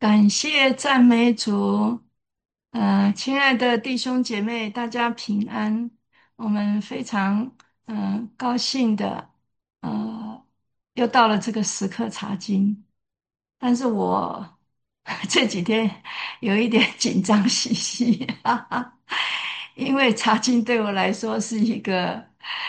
感谢赞美主，亲爱的弟兄姐妹，大家平安。我们非常高兴的，呃又到了这个时刻查经。但是我这几天有一点紧张兮兮，哈哈，因为查经对我来说是一个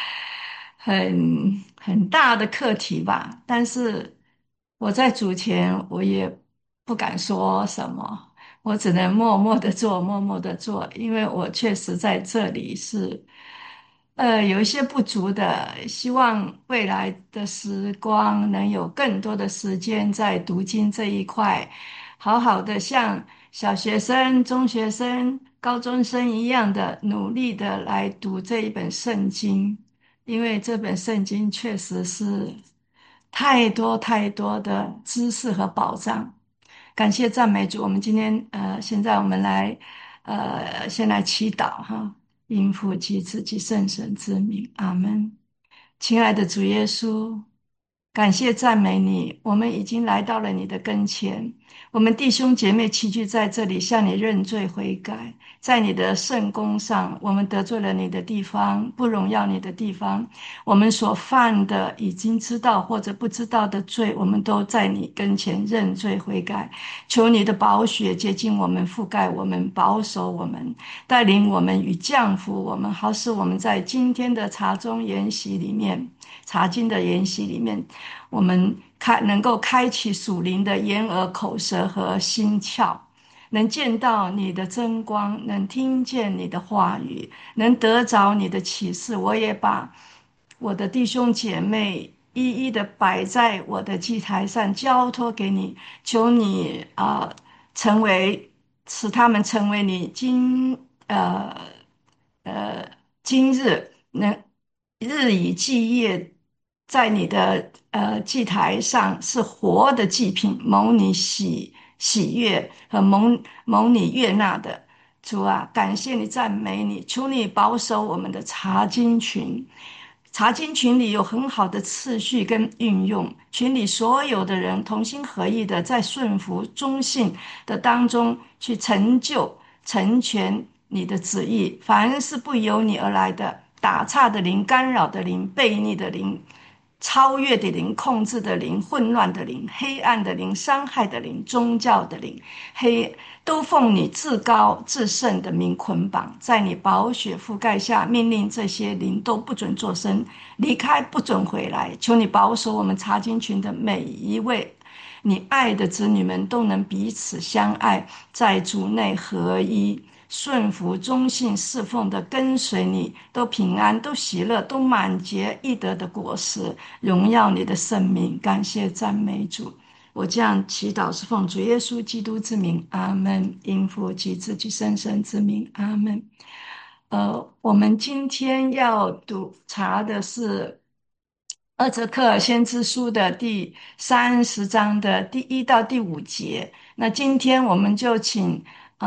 很大的课题吧。但是我在主前，我也不敢说什么，我只能默默的做，默默的做，因为我确实在这里是。有一些不足的，希望未来的时光能有更多的时间在读经这一块，好好的像小学生、中学生、高中生一样的努力的来读这一本圣经，因为这本圣经确实是太多太多的知识和宝藏。感谢赞美主，我们今天现在我们来先来祈祷哈。应父及子及圣神之名，阿门。亲爱的主耶稣，感谢赞美你，我们已经来到了你的跟前，我们弟兄姐妹齐聚在这里，向你认罪悔改。在你的圣功上，我们得罪了你的地方，不荣耀你的地方，我们所犯的已经知道或者不知道的罪，我们都在你跟前认罪悔改。求你的宝血洁净我们，覆盖我们，保守我们。带领我们与降服我们，好使我们在今天的茶中研习里面，茶经的研习里面，我们能够开启属灵的眼耳口舌和心窍，能见到你的真光，能听见你的话语，能得着你的启示。我也把我的弟兄姐妹一一的摆在我的祭台上，交托给你，求你成为使他们成为你呃呃今日能日以继夜，在你的祭台上是活的祭品，蒙你喜悦和蒙你悦纳的。主啊，感谢你，赞美你，求你保守我们的查经群。查经群里有很好的次序跟运用，群里所有的人同心合意的在顺服忠信的当中去成就成全你的旨意。凡是不由你而来的打岔的灵、干扰的灵、悖逆的灵、超越的灵、控制的灵、混乱的灵、黑暗的灵、伤害的灵、宗教的灵，都奉你至高至圣的名捆绑，在你宝血覆盖下，命令这些灵都不准作声，离开不准回来。求你保守我们查经群的每一位，你爱的子女们都能彼此相爱，在主内合一。顺服、忠信、侍奉的跟随你，都平安、都喜乐、都满结义德的果实，荣耀你的圣名。感谢赞美主。我这样祈祷是奉主耶稣基督之名，阿门。因父及子及圣神之名，阿门。我们今天要查的是二则克尔先知书的第30章的第1到第5节。那今天我们就请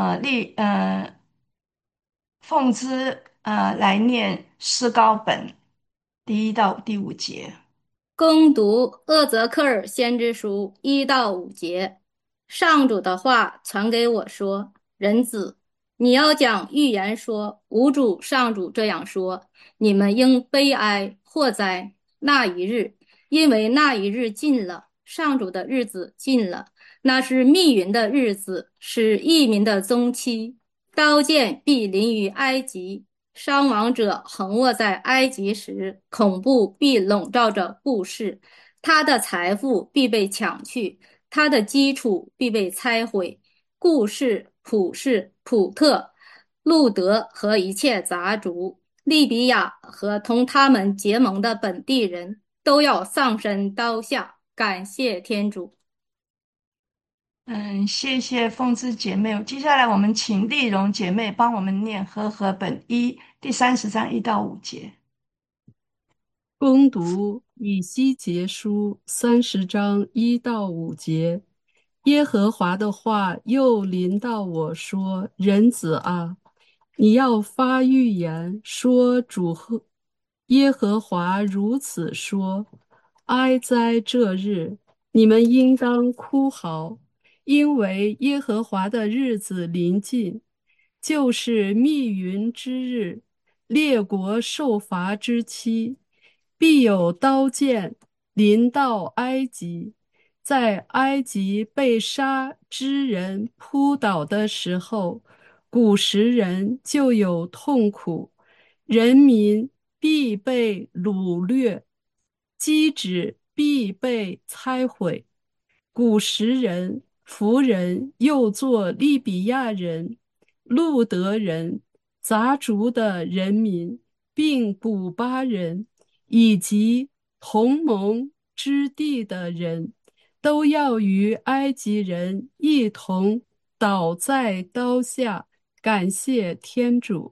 凤芝来念诗高本第1到第5节。 攻读厄泽克尔先知书1到5节，上主的话传给我说：人子，你要讲预言说，吾主上主这样说：你们应悲哀祸哉那一日，因为那一日近了，上主的日子近了，那是密云的日子，是异民的踪期。刀剑必临于埃及，伤亡者横卧在埃及时，恐怖必笼罩着布市，他的财富必被抢去，他的基础必被拆毁。故事、普市、普特、路德和一切杂族，利比亚和同他们结盟的本地人都要丧身刀下。感谢天主。 谢谢凤芝姐妹。接下来我们请丽蓉姐妹帮我们念和合本第30章1到5节。 攻读以西结书30章1到5节。耶和华的话又临到我说：人子啊，你要发预言说耶和华如此说：哀哉这日，你们应当哭嚎， 因为耶和华的日子临近，就是密云之日，列国受罚之期，必有刀剑临到埃及。在埃及被杀之人扑倒的时候，古时人就有痛苦，人民必被掳掠，基址必被拆毁。古时人、弗人又作利比亚人、路德人、杂族的人民，并古巴人以及同盟之地的人，都要与埃及人一同倒在刀下，感谢天主。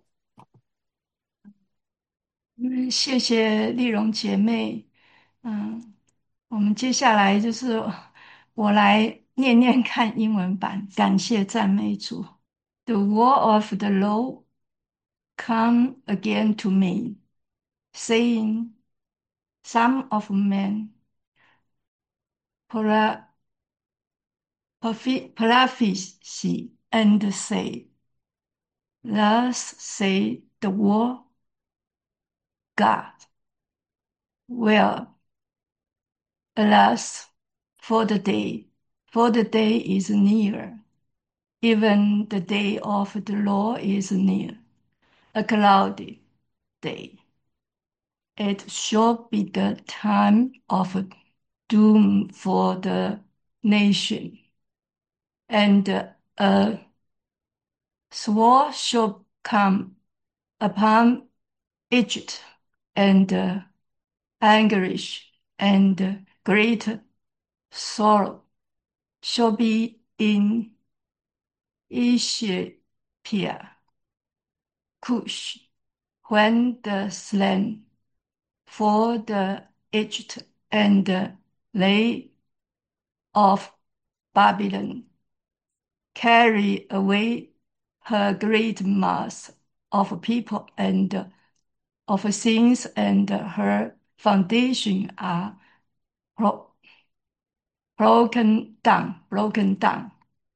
谢谢丽蓉姐妹。嗯，我们接下来就是我来念念看英文版，感谢赞美主。The word of the Lord come again to me, saying, Son of man, prophesy and say, Thus say the Lord God, will alas for the day is near, even the day of the Lord is near, a cloudy day. It shall be the time of doom for the nation, and a sword shall come upon Egypt, and anguish and great sorrow shall be in Ethiopia, Cush, when the slain for the Egypt and they of Babylon carry away her great mass of people and of things, and her foundation are broken down.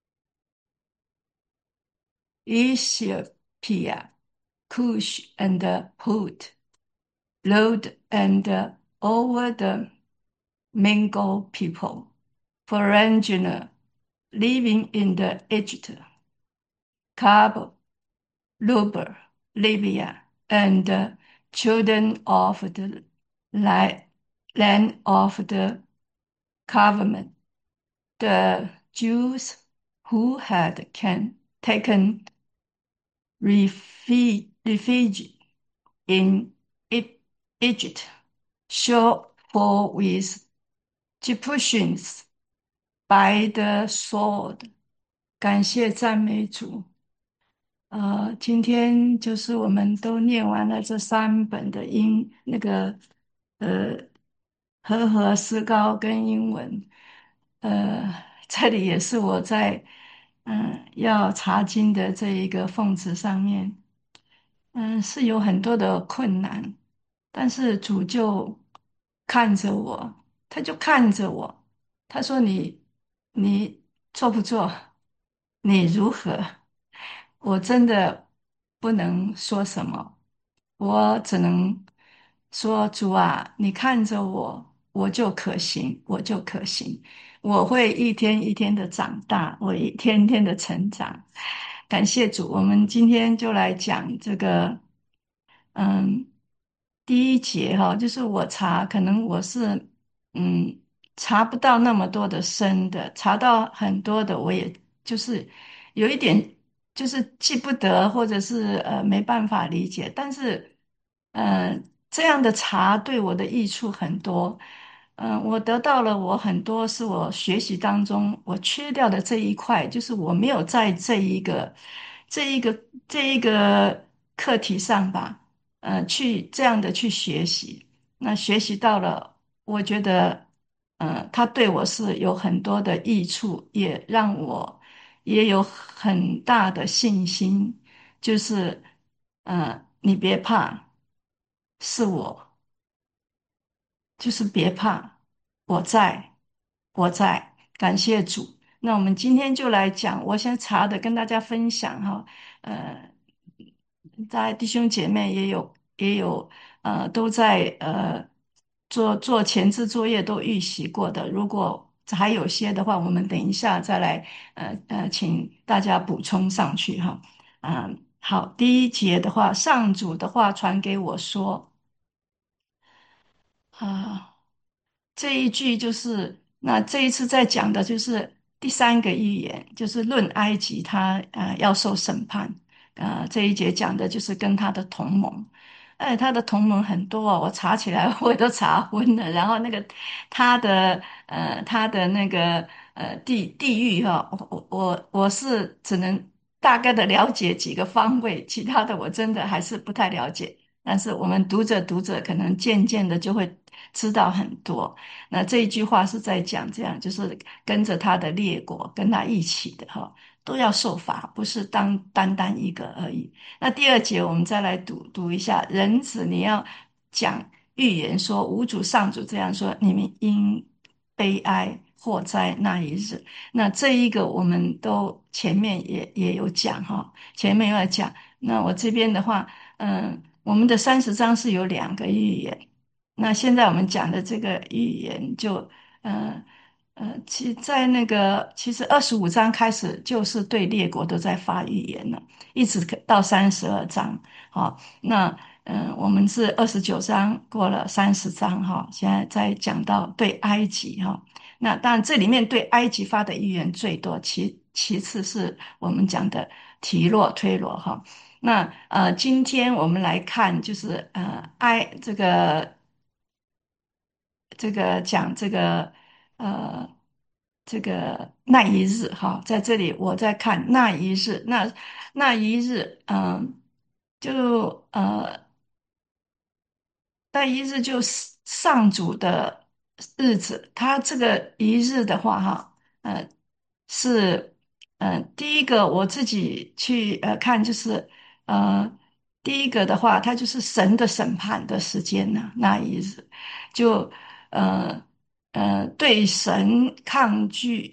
Ethiopia, Cush, and Put, Lod, and over the mingled people, foreigner living in the Egypt, Cab, Luber, Libya, and children of the land of the covenant, the Jews who had taken refuge in Egypt, shall fall with Egyptians by the sword. 感谢赞美主。今天就是我们都念完了这3本的呃和合诗歌跟英文。这里也是我在要查经的这一个奉旨上面，是有很多的困难，但是主就看着我，他就看着我，他说你做不做？你如何？我真的不能说什么，我只能说主啊，你看着我，我就可行，我就可行，我会一天一天的长大，我一天天的成长。感谢主，我们今天就来讲这个。嗯，第一节哈，就是我查，可能我是查不到那么多的深的，查到很多的，我也就是有一点就是记不得，或者是没办法理解，但是这样的查对我的益处很多。我得到了我很多是我学习当中我缺掉的这一块，就是我没有在这一个这一个课题上吧。去这样的去学习，那学习到了，我觉得，他对我是有很多的益处，也让我也有很大的信心，就是，你别怕，是我，就是别怕，我在，我在，感谢主。 那我们今天就来讲，我先查的跟大家分享哈，呃，在弟兄姐妹也有都在做前置作业都预习过的，如果还有些的话，我们等一下再来请大家补充上去哈。好，第一节的话，上主的话传给我说啊。这一句就是，那这一次在讲的就是第三个预言，就是论埃及他要受审判，这一节讲的就是跟他的同盟，他的同盟很多哦，我查起来我都查昏了，然后那个他的那个地域哈、我是只能大概的了解几个方位，其他的我真的还是不太了解，但是我们读着可能渐渐的就会知道很多。那这一句话是在讲这样，就是跟着他的列国跟他一起的哈，都要受罚，不是单单一个而已。那第二节我们再来读一下，人子你要讲预言说，无主上主这样说，你们因悲哀祸灾那一日。那这一个我们都前面也有讲哈，前面有讲。那我这边的话，我们的30章是有2个预言。那现在我们讲的这个预言就，呃在那个其实25章开始就是对列国都在发预言了，一直到32章。好，那我们是29章过了30章哈，现在在讲到对埃及哈。那当然这里面对埃及发的预言最多，其次是我们讲的提洛推罗哈。那今天我们来看，就是这个讲这个那一日哈，在这里我在看那一日，那一日，就那一日就是上主的日子，他这个一日的话哈，是第一个我自己去看就是呃第一个的话，它就是神的审判的时间呢，那一日就呃对神抗拒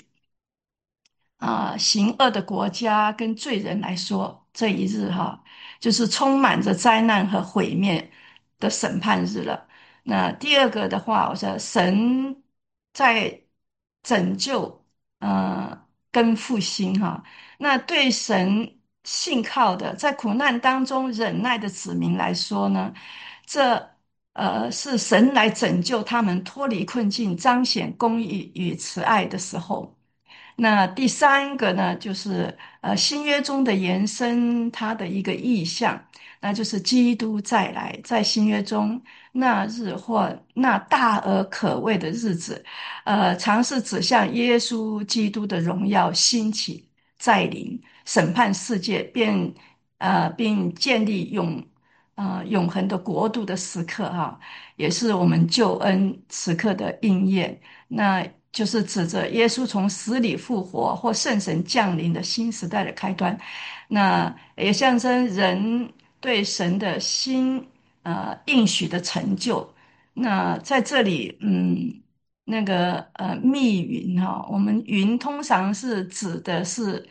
行恶的国家跟罪人来说，这一日哈，就是充满着灾难和毁灭的审判日了。那第二个的话，我说神在拯救，跟复兴哈。那对神信靠的，在苦难当中忍耐的子民来说呢，这是神来拯救他们脱离困境，彰显公义与慈爱的时候。那第三个呢，就是新约中的延伸，它的一个意象，那就是基督再来，在新约中那日或那大而可畏的日子，尝试指向耶稣基督的荣耀兴起再临，审判世界，并建立永恒的国度的时刻哈，也是我们救恩时刻的应验。那就是指着耶稣从死里复活或圣神降临的新时代的开端，那也象征人对神的新应许的成就。那在这里，那个密云哈、我们云通常是指的是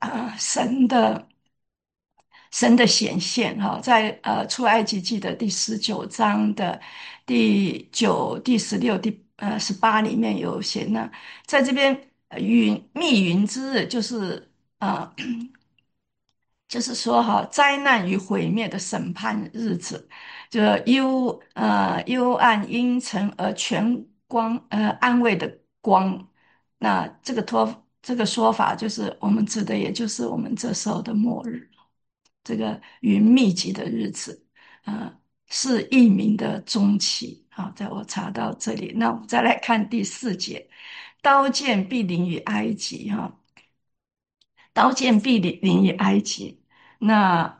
神的显现哈，在出埃及记的第19章的第9、第16、第18里面有写呢。在这边密云之日就是呃就是说哈，灾难与毁灭的审判日子，就幽暗阴沉而全光安慰的光。那这个说法就是我们指的，也就是我们这时候的末日。这个云密集的日子，呃，是异民的终期。好，在我查到这里，那我们再来看第4节，刀剑必临于埃及，哈，刀剑必临于埃及。那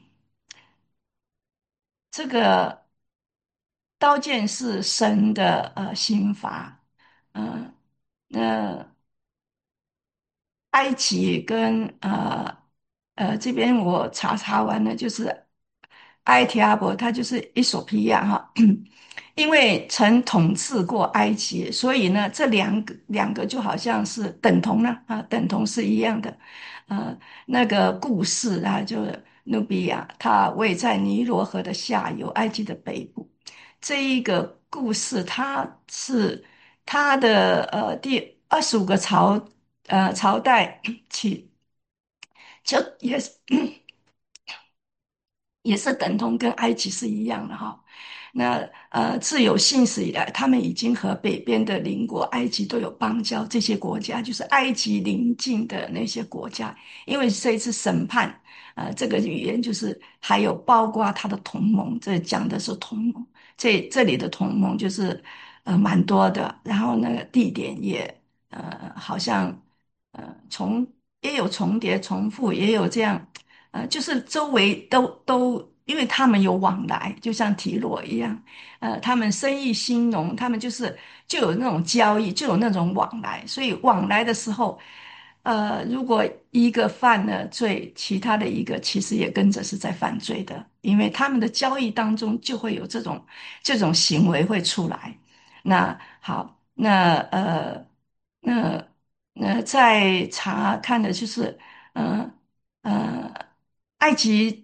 这个刀剑是神的刑罚，嗯、那埃及跟这边我查完了，就是埃提阿伯，它就是伊索比亚哈。 因为曾统治过埃及，所以呢，这两个就好像是等同了啊，等同是一样的。呃，那个故事啊，就是努比亚，它位在尼罗河的下游，埃及的北部。这一个故事，它的第25个朝代起，就也是也是等同跟埃及是一样的哈。那自有信史以来，他们已经和北边的邻国埃及都有邦交。这些国家就是埃及邻近的那些国家，因为这一次审判，这个语言就是还有包括他的同盟，这讲的是同盟。这里的同盟就是蛮多的，然后那个地点也好像也有重叠重复，也有这样。就是周围都，因为他们有往来，就像提罗一样，他们生意兴隆，他们就有那种交易，就有那种往来，所以往来的时候，如果一个犯了罪，其他的一个其实也跟着是在犯罪的，因为他们的交易当中就会有这种行为会出来。那好，那再查看的就是，呃呃，埃及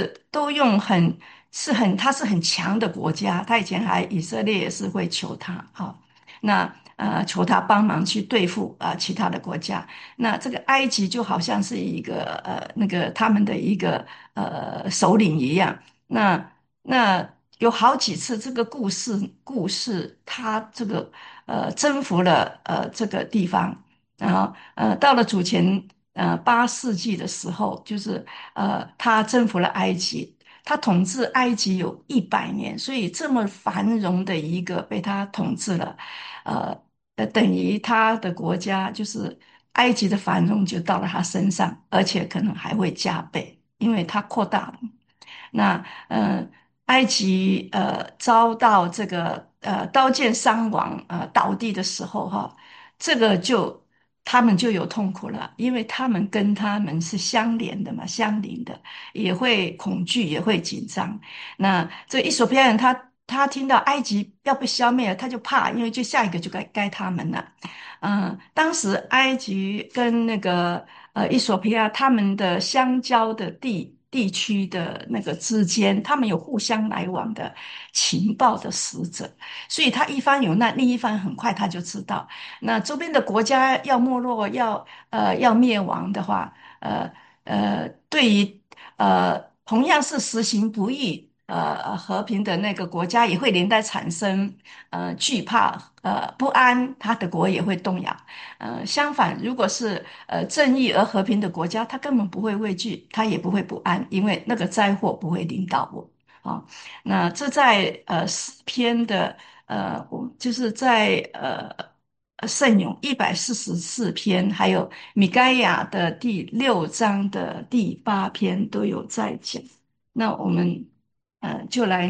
它是很强的国家，他以前以色列也是会求他，好，那求他帮忙去对付其他的国家。那这个埃及就好像是一个那个他们的一个首领一样。那有好几次这个故事，他这个征服了这个地方。然后到了主前8世纪的时候，就是他征服了埃及，他统治埃及有100年，所以这么繁荣的一个被他统治了，呃等于他的国家就是埃及的繁荣就到了他身上，而且可能还会加倍，因为他扩大了。那埃及遭到这个刀剑伤亡倒地的时候哈，这个他们就有痛苦了，因为他们跟他们是相连的嘛，相邻的，也会恐惧，也会紧张。那这伊索比亚人他听到埃及要被消灭了，他就怕，因为就下一个就该他们了。当时埃及跟那个伊索比亚他们的相交的地区的那个之间，他们有互相来往的情报的使者，所以他一方有难，另一方很快他就知道。那周边的国家要没落，要灭亡的话，对于同样是实行不义和平的那个国家，也会连带产生惧怕不安，他的国也会动摇。相反，如果是正义而和平的国家，他根本不会畏惧，他也不会不安，因为那个灾祸不会临到我。啊、那这在诗篇的我就是在圣咏144篇，还有米该亚的第6章的第8篇都有在讲。那我们就来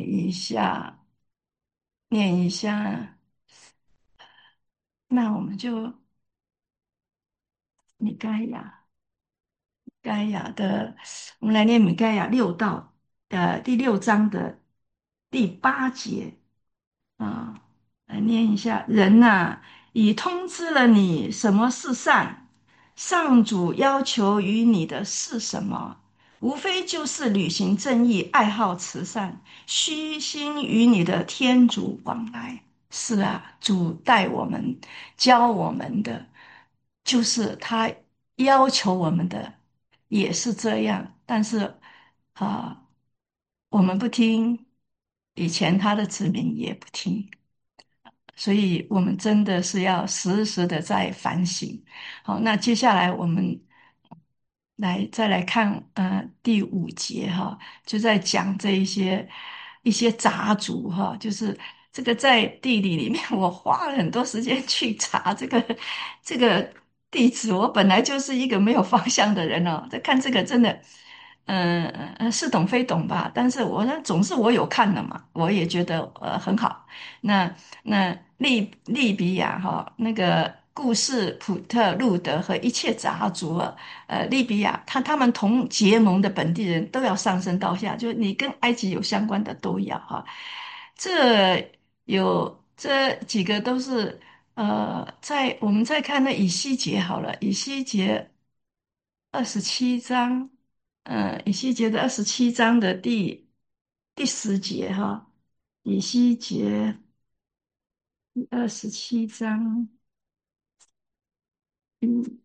念一下，那我们就米该亚。盖亚的，我们来念米盖亚第6章的第8节啊，来念一下：人呐、已通知了你什么是善，上主要求于你的是什么？无非就是履行正义，爱好慈善，虚心与你的天主往来。是啊，主带我们、教我们的，就是他要求我们的，也是这样。但是啊、我们不听，以前他的子民也不听，所以我们真的是要时时的在反省。好，那接下来我们再来看第5节哈，就在讲这一些杂族哈，就是这个在地理里面，我花了很多时间去查这个地址。我本来就是一个没有方向的人哦，在看这个真的，似懂非懂吧。但是总是我有看的嘛，我也觉得很好。那利比亚哈，那个故事普特路德和一切杂族啊，利比亚他们同结盟的本地人都要上升到下，就是你跟埃及有相关的都要哈。 这这几个都是我们再看那以西结好了，以西结27章，以西结的27章的第10节哈，以西结27章，嗯，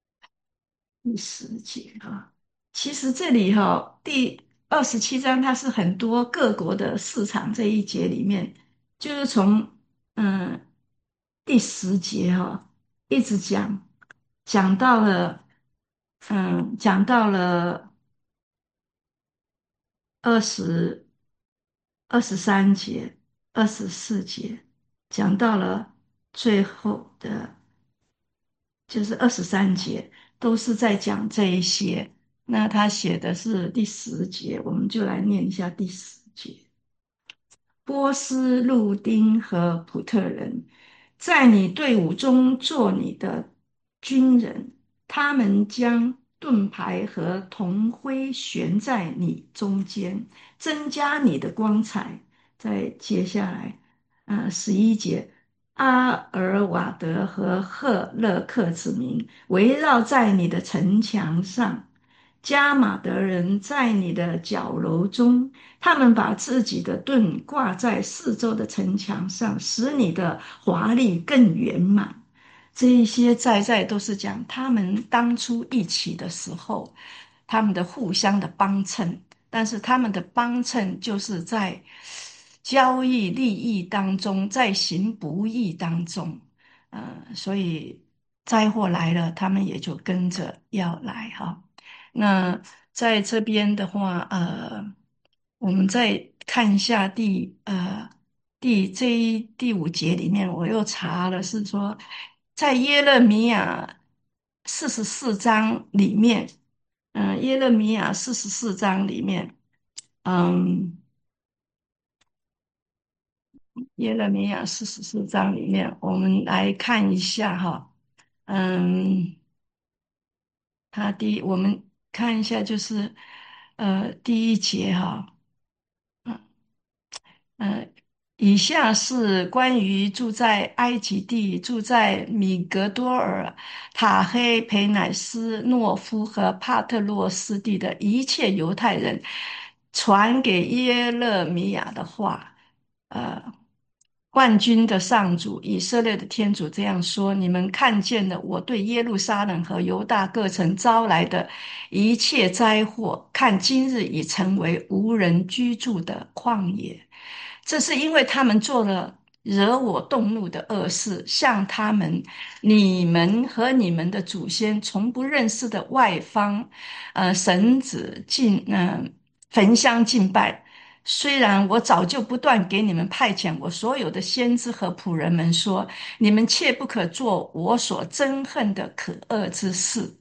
第10节哈。其实这里哈，第27章它是很多各国的市场这一节里面，就是从嗯第10节哈一直讲到了讲到了20、23节、24节，讲到了最后的。就是23节，都是在讲这一些。那他写的是第10节，我们就来念一下第10节。波斯、路丁和普特人，在你队伍中做你的军人，他们将盾牌和铜徽悬在你中间，增加你的光彩。再接下来，11节，阿尔瓦德和赫勒克子民围绕在你的城墙上，加马德人在你的角楼中。他们把自己的盾挂在四周的城墙上，使你的华丽更圆满。这一些在都是讲他们当初一起的时候，他们的互相的帮衬，但是他们的帮衬就是在交易利益当中，在行不义当中，所以灾祸来了，他们也就跟着要来哈。那在这边的话，我们再看一下第5节里面，我又查了，是说在耶勒米亚44章里面，耶勒米亚四十四章里面，嗯，耶勒米亚四十四章里面，我们来看一下哈，嗯，我们看一下就是第1节哈。嗯，以下是关于住在埃及地、住在米格多尔、塔黑培乃斯、诺夫和帕特洛斯地的一切犹太人传给耶勒米亚的话。呃，万军的上主、以色列的天主这样说：你们看见了我对耶路撒冷和犹大各城招来的一切灾祸，看今日已成为无人居住的旷野。这是因为他们做了惹我动怒的恶事，向你们和你们的祖先从不认识的外方，神子焚香敬拜。虽然我早就不断给你们派遣我所有的先知和仆人们说，你们切不可做我所憎恨的可恶之事，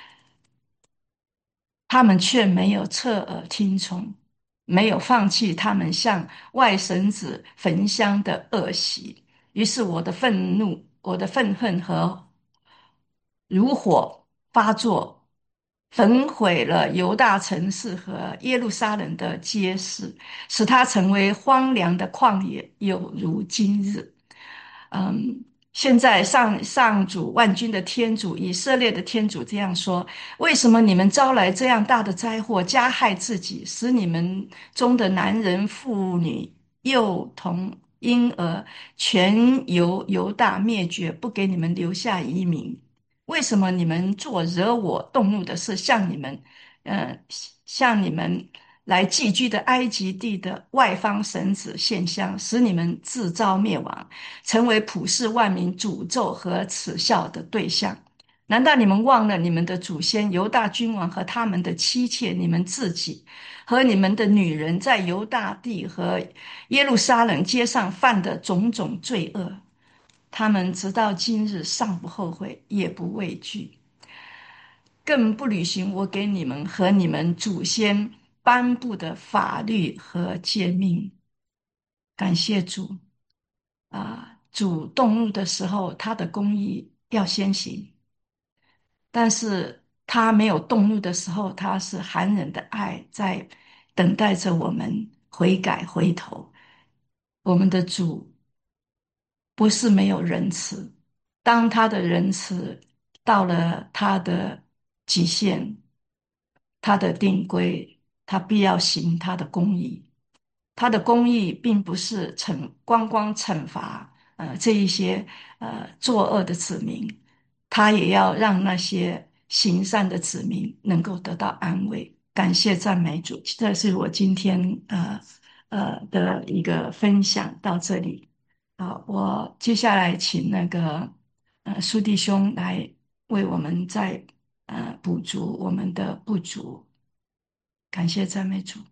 他们却没有侧耳听从，没有放弃他们向外神子焚香的恶习。于是我的愤怒、我的愤恨和如火发作，焚毁了犹大城市和耶路撒冷的街市，使它成为荒凉的旷野，有如今日。嗯，现在上主万军的天主，以色列的天主这样说：为什么你们招来这样大的灾祸，加害自己，使你们中的男人、妇女、幼童、婴儿全由犹大灭绝，不给你们留下遗民？为什么你们做惹我动怒的事，呃，向你们来寄居的埃及地的外方神子献香，使你们自招灭亡，成为普世万民诅咒和耻笑的对象？难道你们忘了你们的祖先犹大君王和他们的妻妾，你们自己和你们的女人在犹大地和耶路撒冷街上犯的种种罪恶？他们直到今日尚不后悔，也不畏惧，更不履行我给你们和你们祖先颁布的法律和诫命。感谢主主动怒的时候，他的公义要先行；但是他没有动怒的时候，他是含忍的爱在等待着我们悔改回头。 我们的主不是没有仁慈，当他的仁慈到了他的极限，他的定规，他必要行他的公义。他的公义并不是光惩罚这一些作恶的子民，他也要让那些行善的子民能够得到安慰。感谢赞美主，这是我今天的一个分享到这里。好，我接下来请那个苏弟兄来为我们再补足我们的不足。感谢赞美主。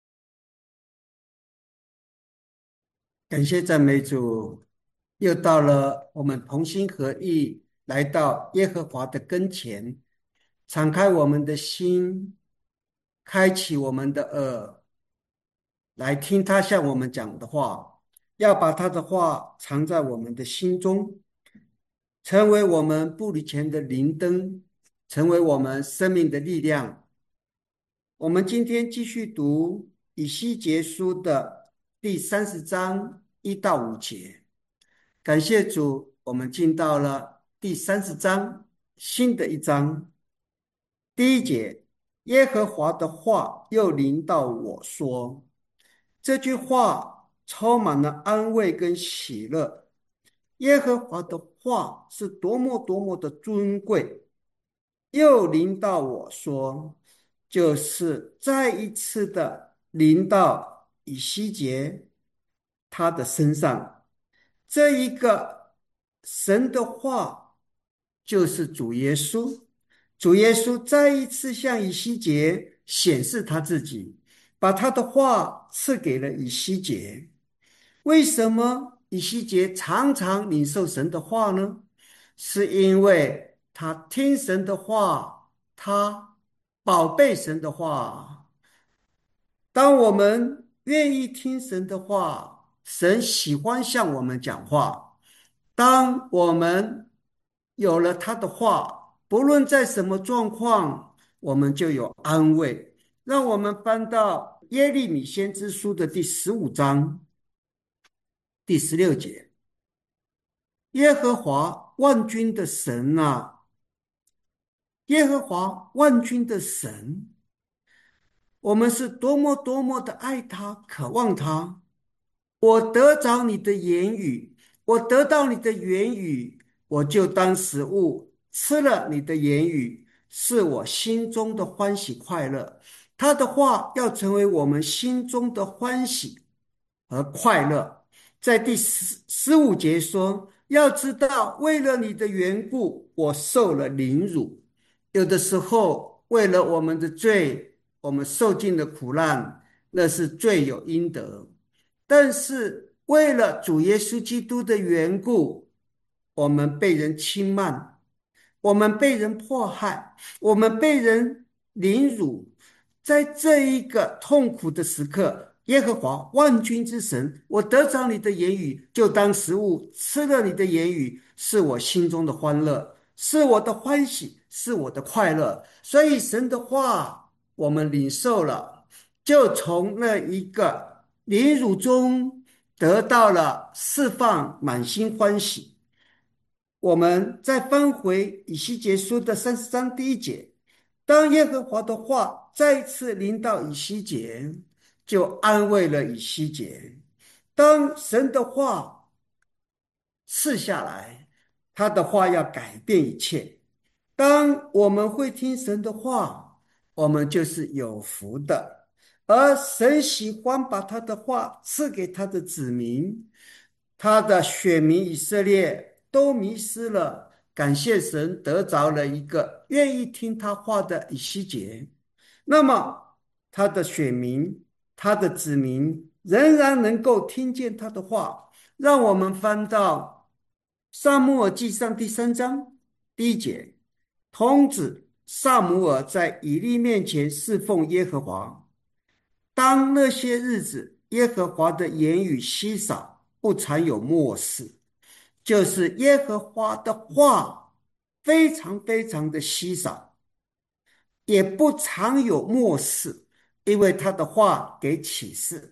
感谢赞美主，又到了我们同心合意来到耶和华的跟前，敞开我们的心，开启我们的耳，来听他向我们讲的话，要把他的话藏在我们的心中，成为我们步履前的灵灯，成为我们生命的力量。我们今天继续读以西结书的第30章1到5节。感谢主，我们进到了第30章，新的一章。第1节，耶和华的话又临到我说，这句话充满了安慰跟喜乐。耶和华的话是多么多么的尊贵，又临到我说，就是再一次的临到以西结他的身上。这一个神的话就是主耶稣。主耶稣再一次向以西结显示他自己，把他的话赐给了以西结。为什么以西结常常领受神的话呢？是因为他听神的话，他宝贝神的话。当我们愿意听神的话，神喜欢向我们讲话。当我们有了他的话，不论在什么状况，我们就有安慰。让我们翻到耶利米先知书的第15章第16节。耶和华万军的神啊，耶和华万军的神，我们是多么多么的爱他，渴望他。我得着你的言语，我得到你的言语，我就当食物，吃了你的言语，是我心中的欢喜快乐。他的话要成为我们心中的欢喜和快乐。在第15节说，要知道为了你的缘故，我受了凌辱。有的时候，为了我们的罪，我们受尽了苦难，那是罪有应得。但是为了主耶稣基督的缘故，我们被人轻慢，我们被人迫害，我们被人凌辱。在这一个痛苦的时刻，耶和华万军之神，我得着你的言语，就当食物，吃了你的言语，是我心中的欢乐，是我的欢喜，是我的快乐。所以神的话我们领受了，就从那一个凌辱中得到了释放，满心欢喜。我们再翻回以西结书的30章第1节，当耶和华的话再次临到以西结，就安慰了以西结。当神的话赐下来，他的话要改变一切。当我们会听神的话，我们就是有福的。而神喜欢把他的话赐给他的子民，他的选民以色列都迷失了。感谢神得着了一个愿意听他话的以西结，那么他的选民，他的子民仍然能够听见他的话。让我们翻到撒母耳记上第3章第1节，童子撒母耳在以利面前侍奉耶和华。当那些日子，耶和华的言语稀少，不常有默示，就是耶和华的话非常非常的稀少，也不常有默示，因为他的话给启示。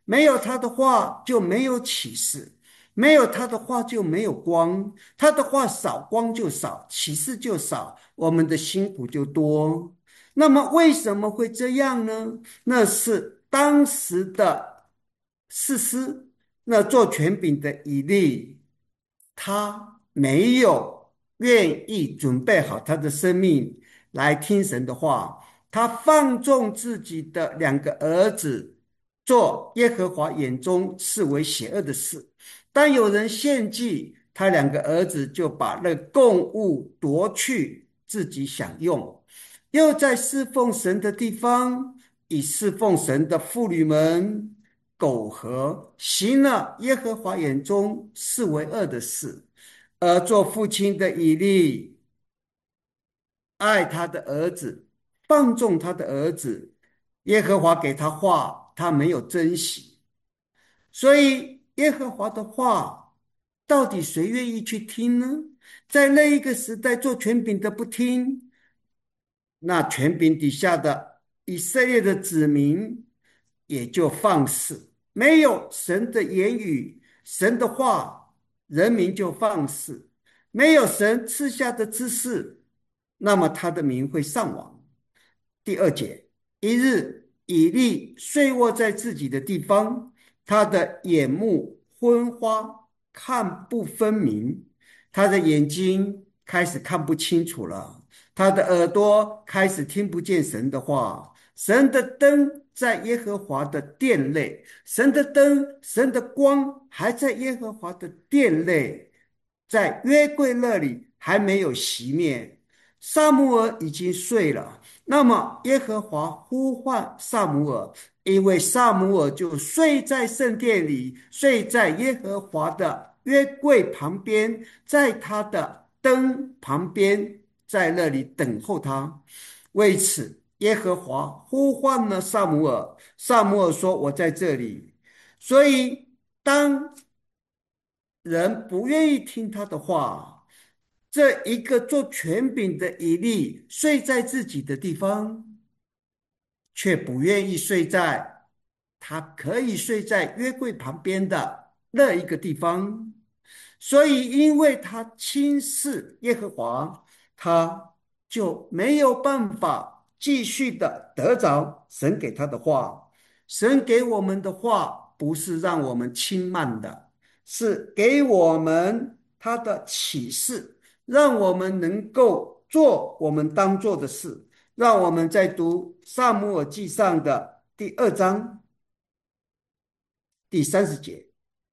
没有他的话就没有启示，没有他的话就没有光，他的话少，光就少，启示就少，我们的辛苦就多。那么为什么会这样呢？那是当时的士师，那做权柄的以利，他没有愿意准备好他的生命来听神的话，他放纵自己的两个儿子，做耶和华眼中视为邪恶的事。当有人献祭，他两个儿子就把那供物夺去自己享用，又在侍奉神的地方，以侍奉神的妇女们苟合，行了耶和华眼中视为恶的事。而做父亲的以利爱他的儿子，放纵他的儿子，耶和华给他话，他没有珍惜。所以耶和华的话，到底谁愿意去听呢？在那一个时代，做权柄的不听，那权柄底下的以色列的子民也就放肆，没有神的言语、神的话，人民就放肆，没有神赐下的知识，那么他的民会上网。第二节，一日，以利睡卧在自己的地方，他的眼目昏花，看不分明，他的眼睛开始看不清楚了，他的耳朵开始听不见神的话。神的灯在耶和华的殿内，神的灯，神的光还在耶和华的殿内，在约柜那里还没有熄灭。撒母耳已经睡了，那么耶和华呼唤撒母耳，因为撒母耳就睡在圣殿里，睡在耶和华的约柜旁边，在他的灯旁边，在那里等候他。为此，耶和华呼唤了撒母耳，撒母耳说：“我在这里。”所以，当人不愿意听他的话，这一个做权柄的以利睡在自己的地方，却不愿意睡在他可以睡在约柜旁边的那一个地方。所以，因为他轻视耶和华，他就没有办法继续的得着神给他的话。神给我们的话，不是让我们轻慢的，是给我们他的启示，让我们能够做我们当做的事。让我们再读撒母耳记上的第2章第30节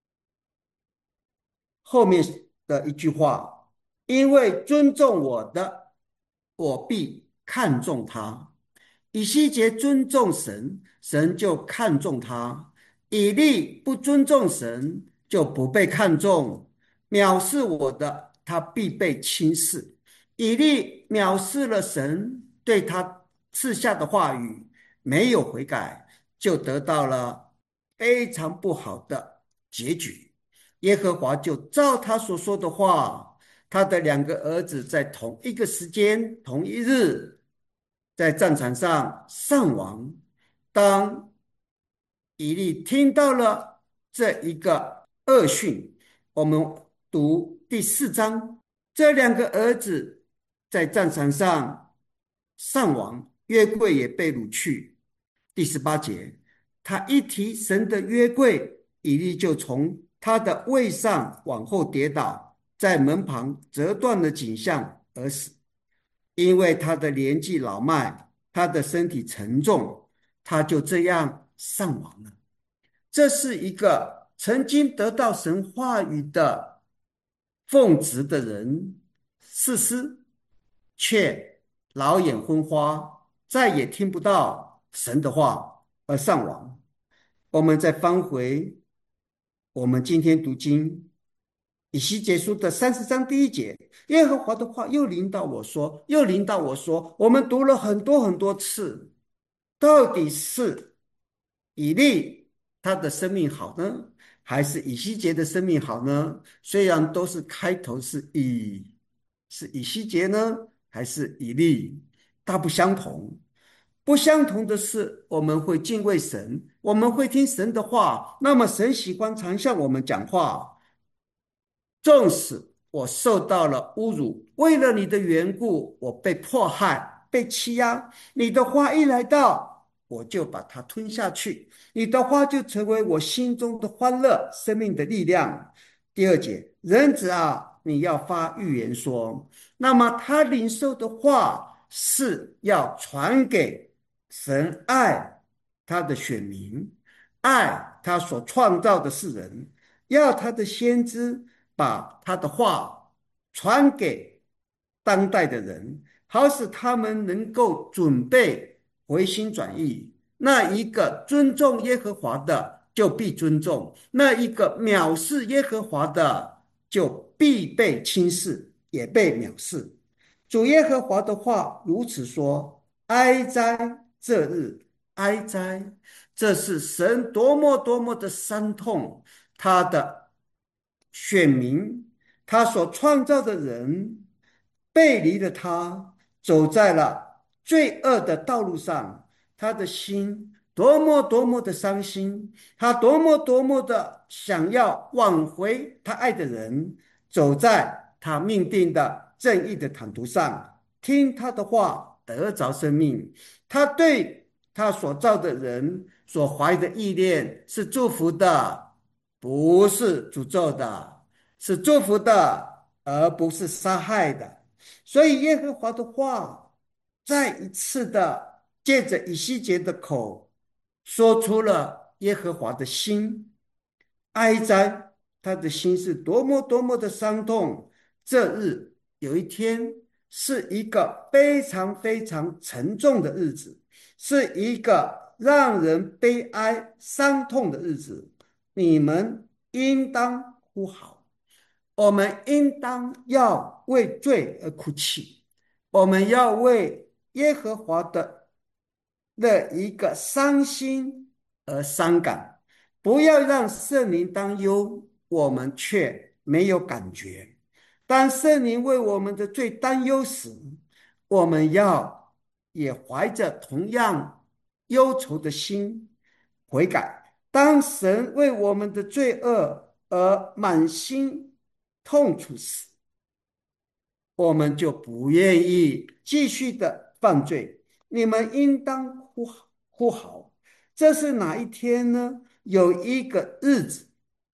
后面的一句话：因为尊重我的，我必看重他。以西结尊重神，神就看重他；以利不尊重神，就不被看重。藐视我的，他必被轻视。以利藐视了神对他赐下的话语，没有悔改，就得到了非常不好的结局。耶和华就照他所说的话，他的两个儿子在同一个时间、同一日，在战场上上亡。当以利听到了这一个恶讯，我们读第4章，这两个儿子在战场上上亡，约柜也被掳去。第18节，他一提神的约柜，以利就从他的位上往后跌倒，在门旁折断了颈项而死。因为他的年纪老迈，他的身体沉重，他就这样上亡了。这是一个曾经得到神话语的奉职的人，士师，却老眼昏花，再也听不到神的话而上亡。我们再翻回我们今天读经以西结书的30章第1节，耶和华的话又临到我说，又临到我说，我们读了很多很多次，到底是以利他的生命好呢，还是以西结的生命好呢？虽然都是开头是以西结呢，还是以利，大不相同。不相同的是，我们会敬畏神， 我们会听神的话，那么神喜欢常向我们讲话。纵使我受到了侮辱，为了你的缘故，我被迫害、被欺压，你的话一来到，我就把它吞下去。你的话就成为我心中的欢乐，生命的力量。第二节，人子啊，你要发预言说，那么他领受的话是要传给神爱他的选民，爱他所创造的世人，要他的先知把他的话传给当代的人，好使他们能够准备回心转意。那一个尊重耶和华的，就必尊重；那一个藐视耶和华的，就必被轻视，也被藐视。主耶和华的话如此说：哀哉这日，哀哉！这是神多么多么的伤痛，他的选民，他所创造的人背离了他，走在了罪恶的道路上，他的心多么多么的伤心，他多么多么的想要挽回他爱的人，走在他命定的正义的坦途上，听他的话，得着生命。他对他所造的人所怀的意念是祝福的，不是诅咒的，是祝福的，而不是杀害的。所以耶和华的话再一次的借着以西结的口说出了耶和华的心，哀哉，他的心是多么多么的伤痛。这日有一天是一个非常非常沉重的日子，是一个让人悲哀伤痛的日子。你们应当哭嚎，我们应当要为罪而哭泣，我们要为耶和华的一个伤心而伤感，不要让圣灵担忧，我们却没有感觉。当圣灵为我们的罪担忧时，我们要也怀着同样忧愁的心悔改。当神为我们的罪恶而满心痛楚时，我们就不愿意继续的犯罪。你们应当呼号。这是哪一天呢？有一个日子，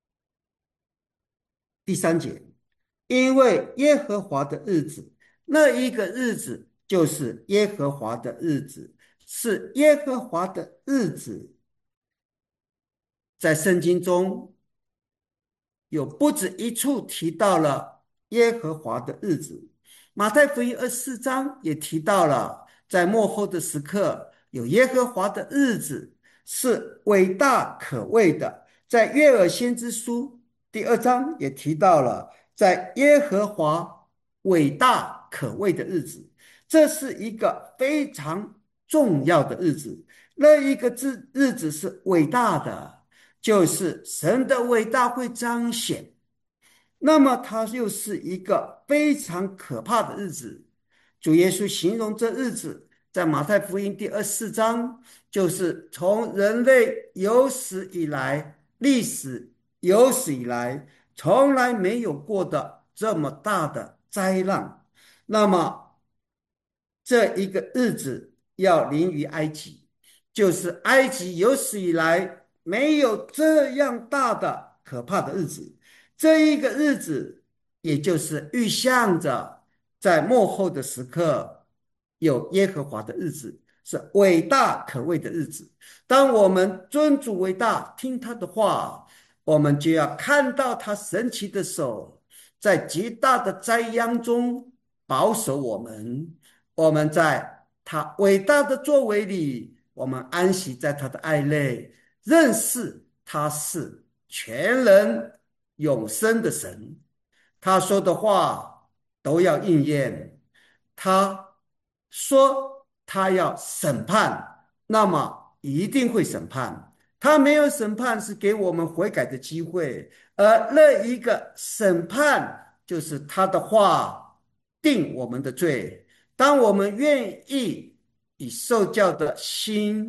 第三节，因为耶和华的日子，那一个日子就是耶和华的日子，是耶和华的日子。在圣经中有不止一处提到了耶和华的日子。马太福音24章也提到了，在末后的时刻有耶和华的日子，是伟大可畏的。在约珥先知书第2章也提到了，在耶和华伟大可畏的日子，这是一个非常重要的日子。那一个日子是伟大的，就是神的伟大会彰显。那么它又是一个非常可怕的日子。主耶稣形容这日子，在马太福音第24章，就是从人类有史以来，历史有史以来从来没有过的这么大的灾难。那么这一个日子要临于埃及，就是埃及有史以来没有这样大的可怕的日子。这一个日子，也就是预象着在末后的时刻有耶和华的日子，是伟大可畏的日子。当我们尊主为大，听他的话，我们就要看到他神奇的手在极大的灾殃中保守我们。我们在他伟大的作为里，我们安息在他的爱内，认识他是全能永生的神。他说的话都要应验。他说他要审判，那么一定会审判。他没有审判是给我们悔改的机会，而那一个审判就是他的话定我们的罪。当我们愿意以受教的心，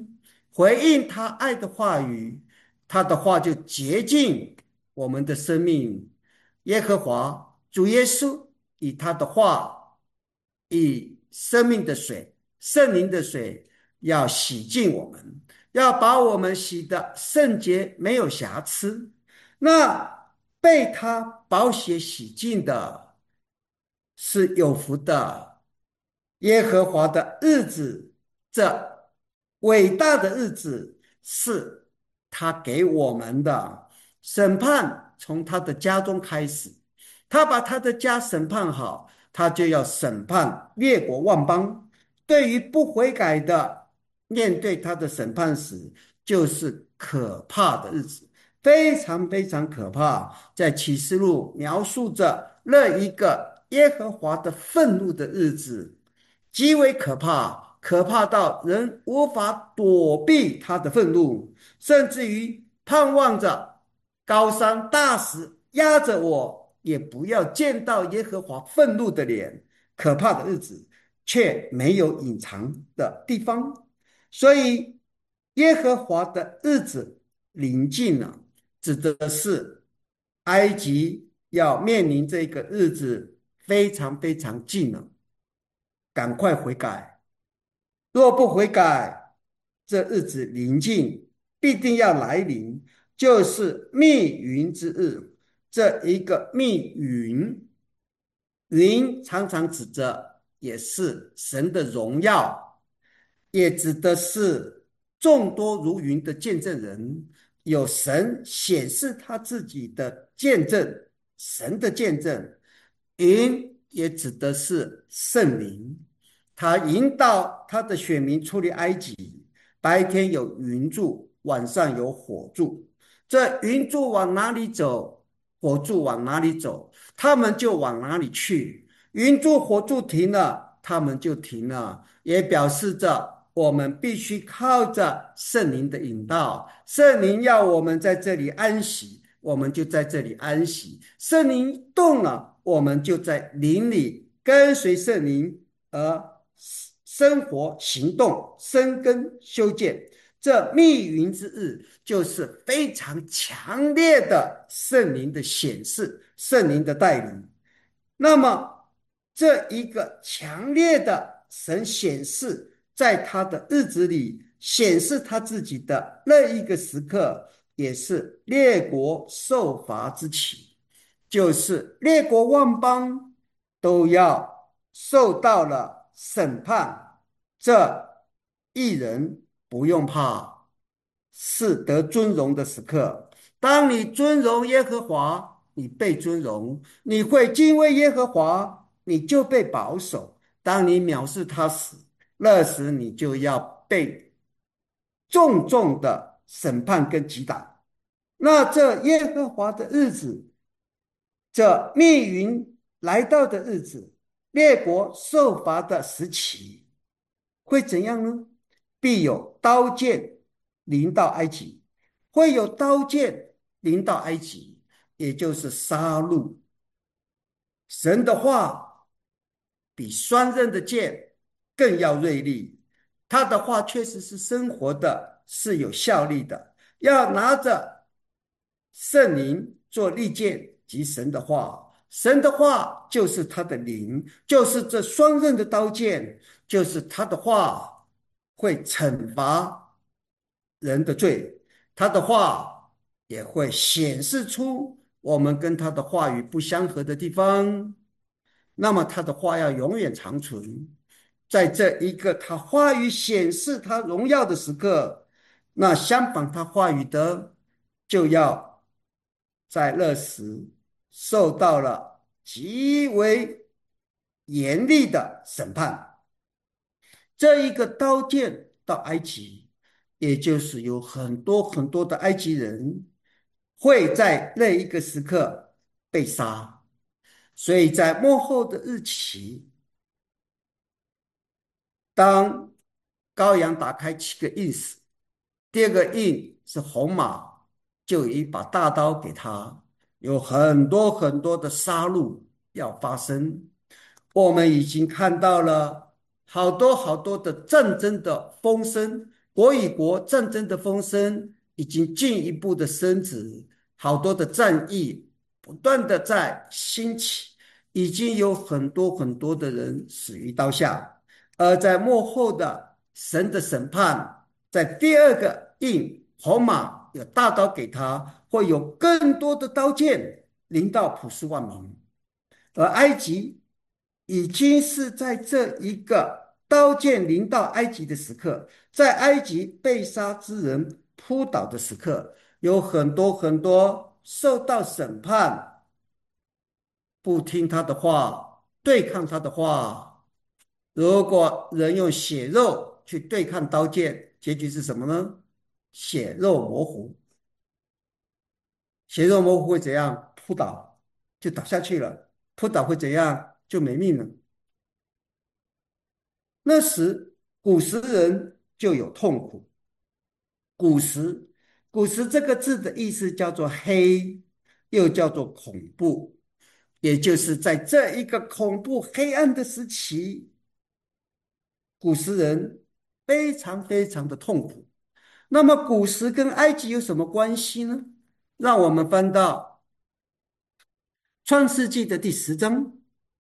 回应他爱的话语，他的话就洁净我们的生命。耶和华主耶稣以他的话，以生命的水、圣灵的水，要洗净我们，要把我们洗的圣洁，没有瑕疵。那被他宝血洗净的，是有福的。耶和华的日子，这伟大的日子，是他给我们的审判，从他的家中开始。他把他的家审判好，他就要审判列国万邦。对于不悔改的，面对他的审判时，就是可怕的日子，非常非常可怕。在启示录描述着那一个耶和华的愤怒的日子，极为可怕，可怕到人无法躲避他的愤怒，甚至于盼望着高山大石压着我，也不要见到耶和华愤怒的脸。可怕的日子却没有隐藏的地方，所以耶和华的日子临近了，指的是埃及要面临这个日子非常非常近了，赶快悔改。若不悔改，这日子临近，必定要来临，就是密云之日。这一个密云，云常常指着也是神的荣耀，也指的是众多如云的见证人，有神显示他自己的见证，神的见证。云也指的是圣灵，他引导他的选民出离埃及，白天有云柱，晚上有火柱。这云柱往哪里走，火柱往哪里走，他们就往哪里去。云柱火柱停了，他们就停了，也表示着我们必须靠着圣灵的引导。圣灵要我们在这里安息，我们就在这里安息。圣灵动了，我们就在灵里跟随圣灵而生活、行动、生根、修建。这密云之日，就是非常强烈的圣灵的显示，圣灵的带领。那么，这一个强烈的神显示，在他的日子里显示他自己的那一个时刻，也是列国受罚之期，就是列国万邦都要受到了审判。这一人不用怕，是得尊荣的时刻。当你尊荣耶和华，你被尊荣，你会敬畏耶和华，你就被保守。当你藐视他时，那时你就要被重重的审判跟击打。那这耶和华的日子，这密云来到的日子，列国受罚的时期，会怎样呢？必有刀剑临到埃及，会有刀剑临到埃及，也就是杀戮。神的话比双刃的剑更要锐利，他的话确实是生活的，是有效力的。要拿着圣灵做利剑及神的话，神的话就是他的灵，就是这双刃的刀剑，就是他的话会惩罚人的罪，他的话也会显示出我们跟他的话语不相合的地方。那么他的话要永远长存，在这一个他话语显示他荣耀的时刻，那相反他话语的就要在那时受到了极为严厉的审判。这一个刀剑到埃及，也就是有很多很多的埃及人会在那一个时刻被杀。所以在末后的日期，当羔羊打开7个印时，第二个印是红马，就有一把大刀给他，有很多很多的杀戮要发生。我们已经看到了好多好多的战争的风声， 国与国战争的风声已经进一步的升值，好多的战役不断的在兴起，已经有很多很多的人死于刀下。而在幕后的神的审判，在第二个印红马有大刀给他，会有更多的刀剑临到普世万民。而埃及已经是在这一个刀剑临到埃及的时刻，在埃及被杀之人扑倒的时刻，有很多很多受到审判，不听他的话，对抗他的话。如果人用血肉去对抗刀剑，结局是什么呢？血肉模糊。血肉模糊会怎样？扑倒，就倒下去了。扑倒会怎样？就没命了。那时古时人就有痛苦。古时，古时这个字的意思叫做黑，又叫做恐怖，也就是在这一个恐怖黑暗的时期，古时人非常非常的痛苦。那么古时跟埃及有什么关系呢？让我们翻到创世纪的第10章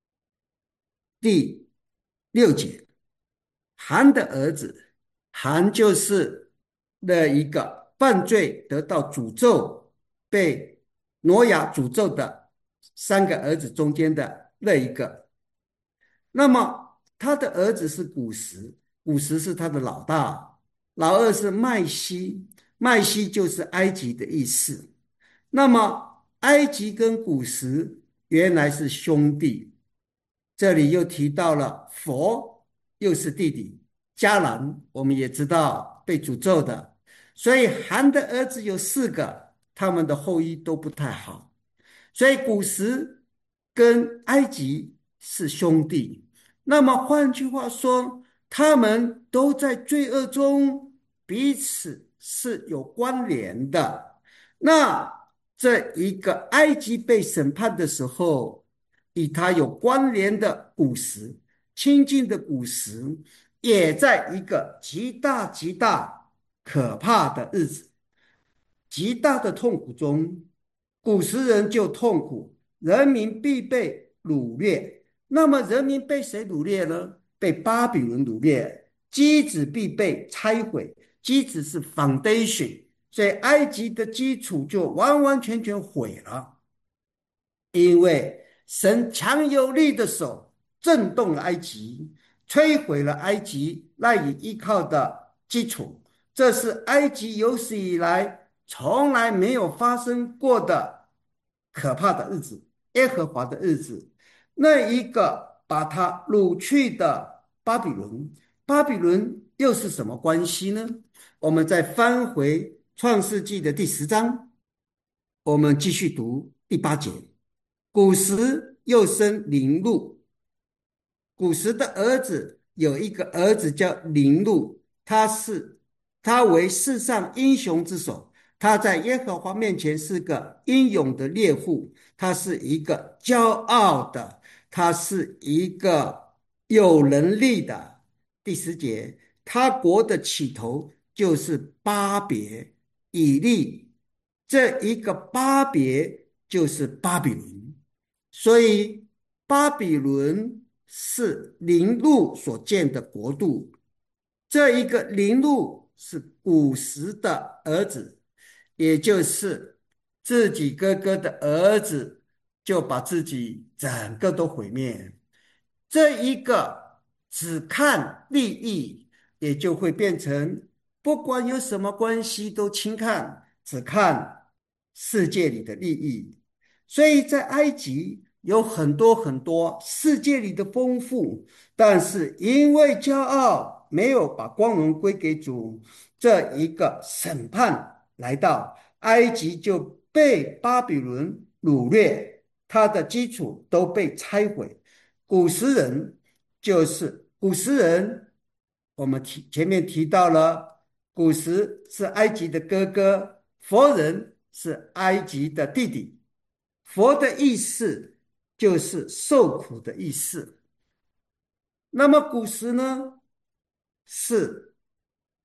第6节。含的儿子，含就是那一个犯罪得到诅咒，被挪亚诅咒的3个儿子中间的那一个。那么他的儿子是古时，古时是他的老大，老二是麦西，麦西就是埃及的意思。那么埃及跟古时原来是兄弟，这里又提到了佛又是弟弟，迦南我们也知道被诅咒的，所以含的儿子有4个，他们的后裔都不太好。所以古时跟埃及是兄弟，那么换句话说，他们都在罪恶中，彼此是有关联的。那这一个埃及被审判的时候，与他有关联的古时，亲近的古时，也在一个极大极大可怕的日子，极大的痛苦中。古时人就痛苦，人民必被掳掠。那么人民被谁掳掠呢？被巴比伦掳掠。基址必被拆毁，基址是 foundation， 所以埃及的基础就完完全全毁了。因为神强有力的手震动了埃及，摧毁了埃及赖以依靠的基础。这是埃及有史以来从来没有发生过的可怕的日子，耶和华的日子。那一个把他掳去的巴比伦，巴比伦又是什么关系呢？我们再翻回创世纪的第10章，我们继续读第8节。古时又生凌禄，古时的儿子有一个儿子叫凌禄，他为世上英雄之首，他在耶和华面前是个英勇的猎户，他是一个骄傲的，他是一个有能力的。第10节，他国的起头就是巴别以利，这一个巴别就是巴比伦。所以巴比伦是陵路所建的国度，这一个陵路是古时的儿子，也就是自己哥哥的儿子，就把自己整个都毁灭。这一个只看利益，也就会变成不管有什么关系都轻看，只看世界里的利益。所以在埃及有很多很多世界里的丰富，但是因为骄傲，没有把光荣归给主，这一个审判来到，埃及就被巴比伦掳掠，它的基础都被拆毁。古时人就是古时人，我们前面提到了，古时是埃及的哥哥，佛人是埃及的弟弟。佛的意思就是受苦的意思。那么古时呢，是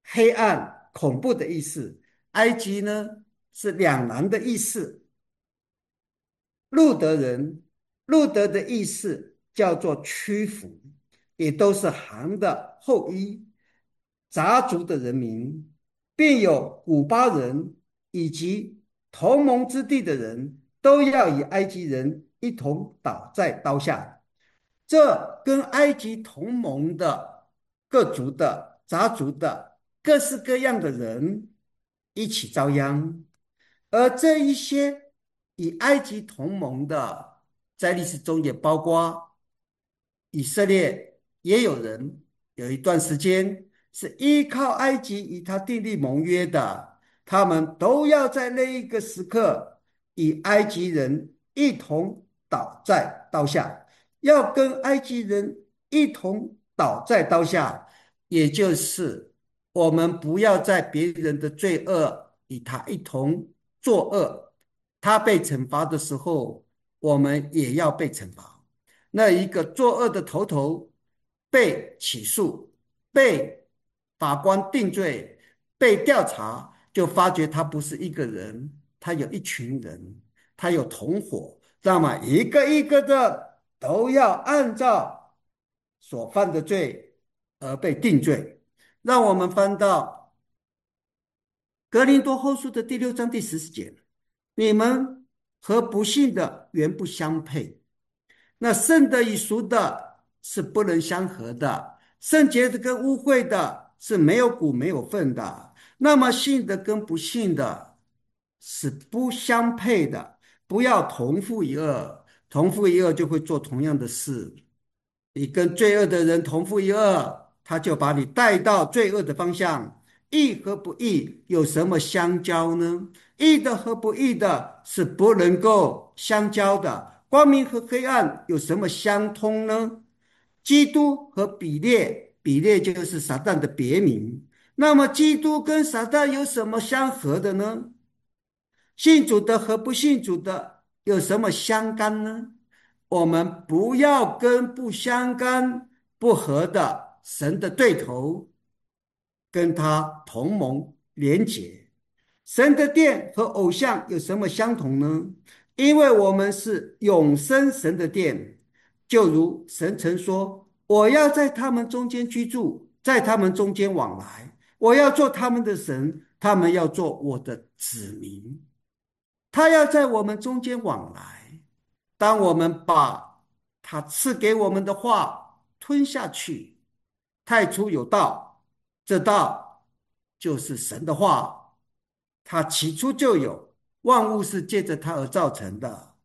黑暗、恐怖的意思。埃及呢是两难的意思。路德人，路德的意思叫做屈服，也都是韩的后裔，杂族的人民，并有古巴人以及同盟之地的人，都要与埃及人一同倒在刀下。这跟埃及同盟的各族的、杂族的、各式各样的人一起遭殃。而这一些与埃及同盟的，在历史中也包括以色列，也有人有一段时间是依靠埃及与他订立盟约的，他们都要在那一个时刻与埃及人一同倒在刀下，要跟埃及人一同倒在刀下，也就是我们不要在别人的罪恶与他一同作恶，他被惩罚的时候，我们也要被惩罚。那一个作恶的头头被起诉，被法官定罪，被调查，就发觉他不是一个人，他有一群人，他有同伙，那么一个一个的都要按照所犯的罪而被定罪。让我们翻到格林多后书的第6章第14节，你们和不信的原不相配，那圣的与俗的是不能相合的，圣洁的跟污秽的是没有骨没有分的，那么信的跟不信的是不相配的，不要同父一恶，同父一恶就会做同样的事。你跟罪恶的人同父一恶，他就把你带到罪恶的方向。义和不义有什么相交呢？义的和不义的是不能够相交的。光明和黑暗有什么相通呢？基督和比列，比列就是撒旦的别名。那么基督跟撒旦有什么相合的呢？信主的和不信主的有什么相干呢？我们不要跟不相干、不合的神的对头跟他同盟连结。神的殿和偶像有什么相同呢？因为我们是永生神的殿，就如神曾说：我要在他们中间居住，在他们中间往来，我要做他们的神，他们要做我的子民。他要在我们中间往来。当我们把他赐给我们的话吞下去，太初有道，这道就是神的话，他起初就有，万物是借着他而造成的。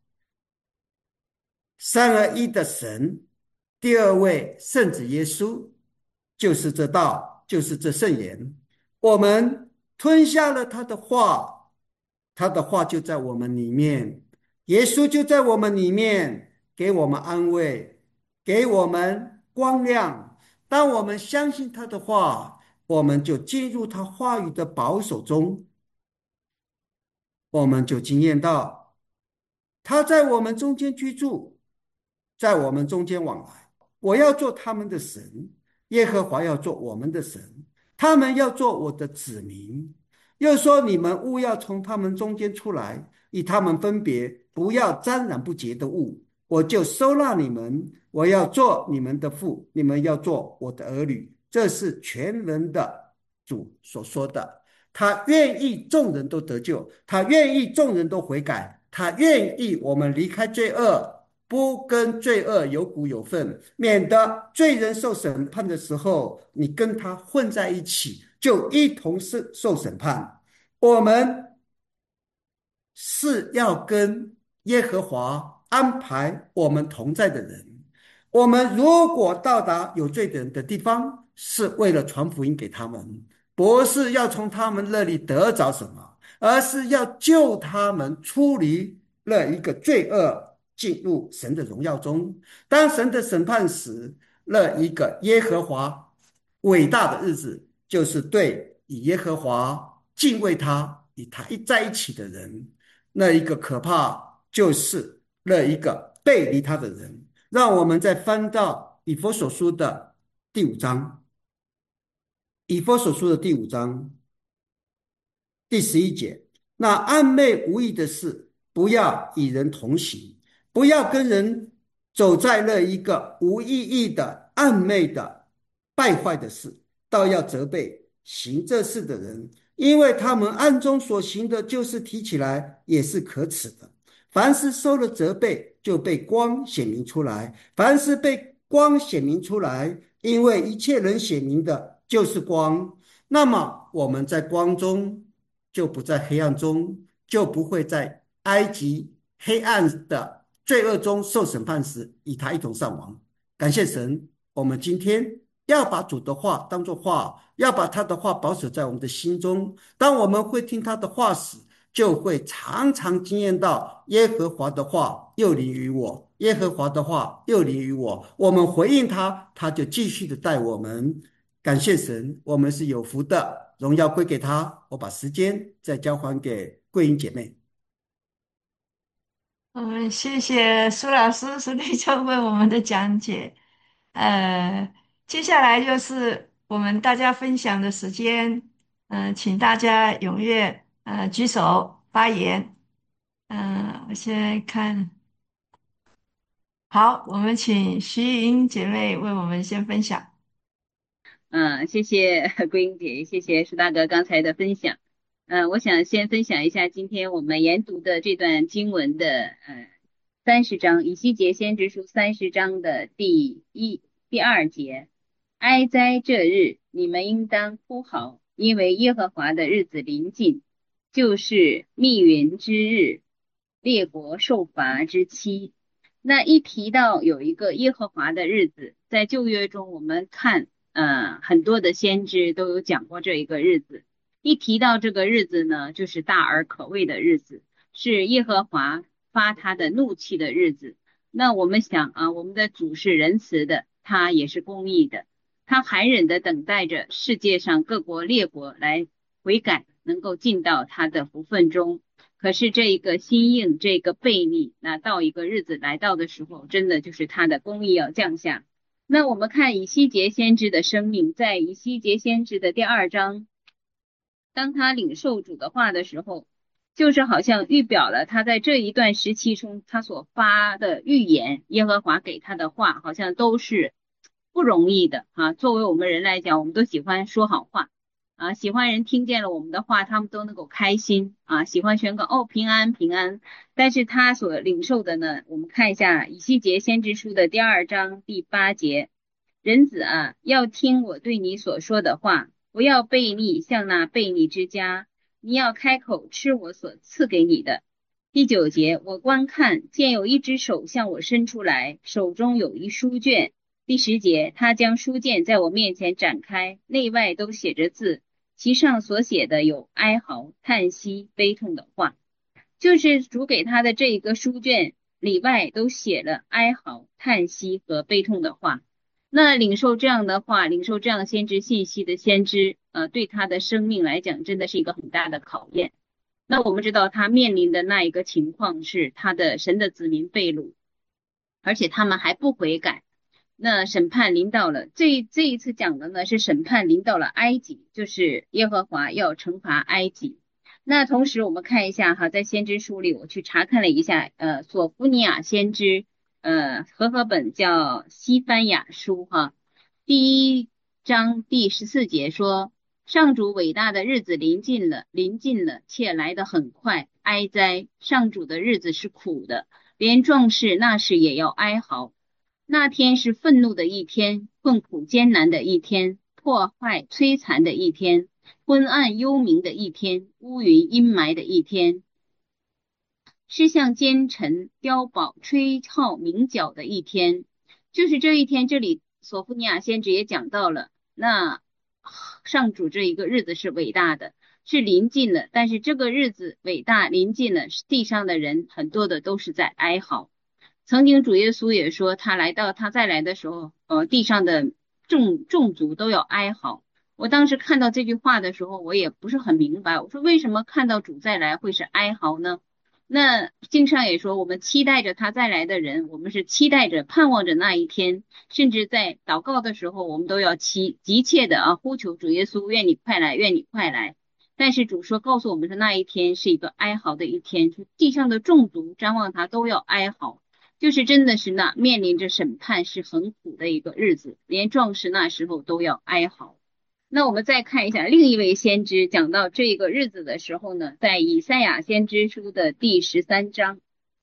三而一的神，第二位圣子耶稣，就是这道，就是这圣言。我们吞下了他的话，他的话就在我们里面，耶稣就在我们里面，给我们安慰，给我们光亮。当我们相信他的话，我们就进入他话语的保守中，我们就经验到他在我们中间居住，在我们中间往来。我要做他们的神，耶和华要做我们的神，他们要做我的子民。又说：你们勿要从他们中间出来，与他们分别，不要沾染不洁的物。我就收纳你们，我要做你们的父，你们要做我的儿女。这是全能的主所说的。他愿意众人都得救，他愿意众人都悔改，他愿意我们离开罪恶，不跟罪恶有股有份，免得罪人受审判的时候，你跟他混在一起，就一同是受审判。我们是要跟耶和华安排我们同在的人。我们如果到达有罪的人的地方，是为了传福音给他们，不是要从他们那里得着什么，而是要救他们出离那一个罪恶，进入神的荣耀中。当神的审判时，那一个耶和华伟大的日子，就是对以耶和华敬畏他、与他在一起的人，那一个可怕就是那一个背离他的人。让我们再翻到以弗所书的第5章。 以弗所书的第5章第11节，那暧昧无益的事，不要与人同行，不要跟人走在那一个无意义的暧昧的败坏的事，倒要责备行这事的人，因为他们暗中所行的，就是提起来也是可耻的。凡是受了责备，就被光显明出来；凡是被光显明出来，因为一切人显明的就是光。那么我们在光中，就不在黑暗中，就不会在埃及黑暗的罪恶中受审判时，与他一同上亡。感谢神，我们今天要把主的话当作话，要把他的话保守在我们的心中。当我们会听他的话时，就会常常经验到耶和华的话又临于我，耶和华的话又临于我。我们回应他，他就继续的带我们。感谢神，我们是有福的，荣耀归给他。我把时间再交还给桂英姐妹。 谢谢苏老师、苏立秋为我们的讲解。接下来就是我们大家分享的时间。请大家踊跃举手发言。我现在看，好，我们请徐莹姐妹为我们先分享。 谢谢桂英姐，谢谢舒大哥刚才的分享。我想先分享一下今天我们研读的这段经文的30章，以西结先知书30章的第2节。哀哉这日，你们应当哭嚎，因为耶和华的日子临近，就是密云之日，列国受罚之期。那一提到有一个耶和华的日子，在旧约中我们看很多的先知都有讲过这一个日子。一提到这个日子呢，就是大而可畏的日子，是耶和华发他的怒气的日子。那我们想我们的主是仁慈的，他也是公义的，他含忍的等待着世界上各国列国来悔改，能够进到他的福分中。可是这一个心硬，这个悖逆，那到一个日子来到的时候，真的就是他的公义要降下。那我们看以西结先知的生命，在以西结先知的第2章，当他领受主的话的时候，就是好像预表了他在这一段时期中他所发的预言，耶和华给他的话好像都是不容易的作为我们人来讲，我们都喜欢说好话喜欢人听见了我们的话，他们都能够开心喜欢宣告平安平安。但是他所领受的呢，我们看一下以西结先知书的第2章第8节，人子要听我对你所说的话，不要悖逆像那悖逆之家，你要开口吃我所赐给你的。第9节，我观看，见有一只手向我伸出来，手中有一书卷。第10节，他将书卷在我面前展开，内外都写着字，其上所写的有哀嚎、叹息、悲痛的话。就是主给他的这一个书卷里外都写了哀嚎、叹息和悲痛的话。那领受这样的话，领受这样先知信息的先知对他的生命来讲真的是一个很大的考验。那我们知道他面临的那一个情况是他的神的子民被掳，而且他们还不悔改。那审判临到了，这一次讲的呢是审判临到了埃及，就是耶和华要惩罚埃及。那同时我们看一下在先知书里我去查看了一下索福尼亚先知和合本叫西番雅书第1章第14节说，上主伟大的日子临近了，且来得很快，哀哉，上主的日子是苦的，连壮士那时也要哀嚎。那天是愤怒的一天，困苦艰难的一天，破坏摧残的一天，昏暗幽冥的一天，乌云阴霾的一天，是向奸臣碉堡吹号鸣角的一天。就是这一天，这里索福尼亚先知也讲到了，那上主这一个日子是伟大的，是临近了，但是这个日子伟大临近了，地上的人很多的都是在哀嚎。曾经主耶稣也说，他再来的时候地上的众族都要哀嚎。我当时看到这句话的时候，我也不是很明白，我说为什么看到主再来会是哀嚎呢？ 那经上也说，我们期待着他再来的人，我们是期待着、盼望着那一天，甚至在祷告的时候，我们都要急切的呼求主耶稣，愿你快来，愿你快来。但是主说告诉我们说，那一天是一个哀嚎的一天，地上的众族瞻望他都要哀嚎，就是真的是那面临着审判是很苦的一个日子，连壮士那时候都要哀嚎。那我们再看一下另一位先知讲到这个日子的时候呢，在以赛亚先知书的第13章，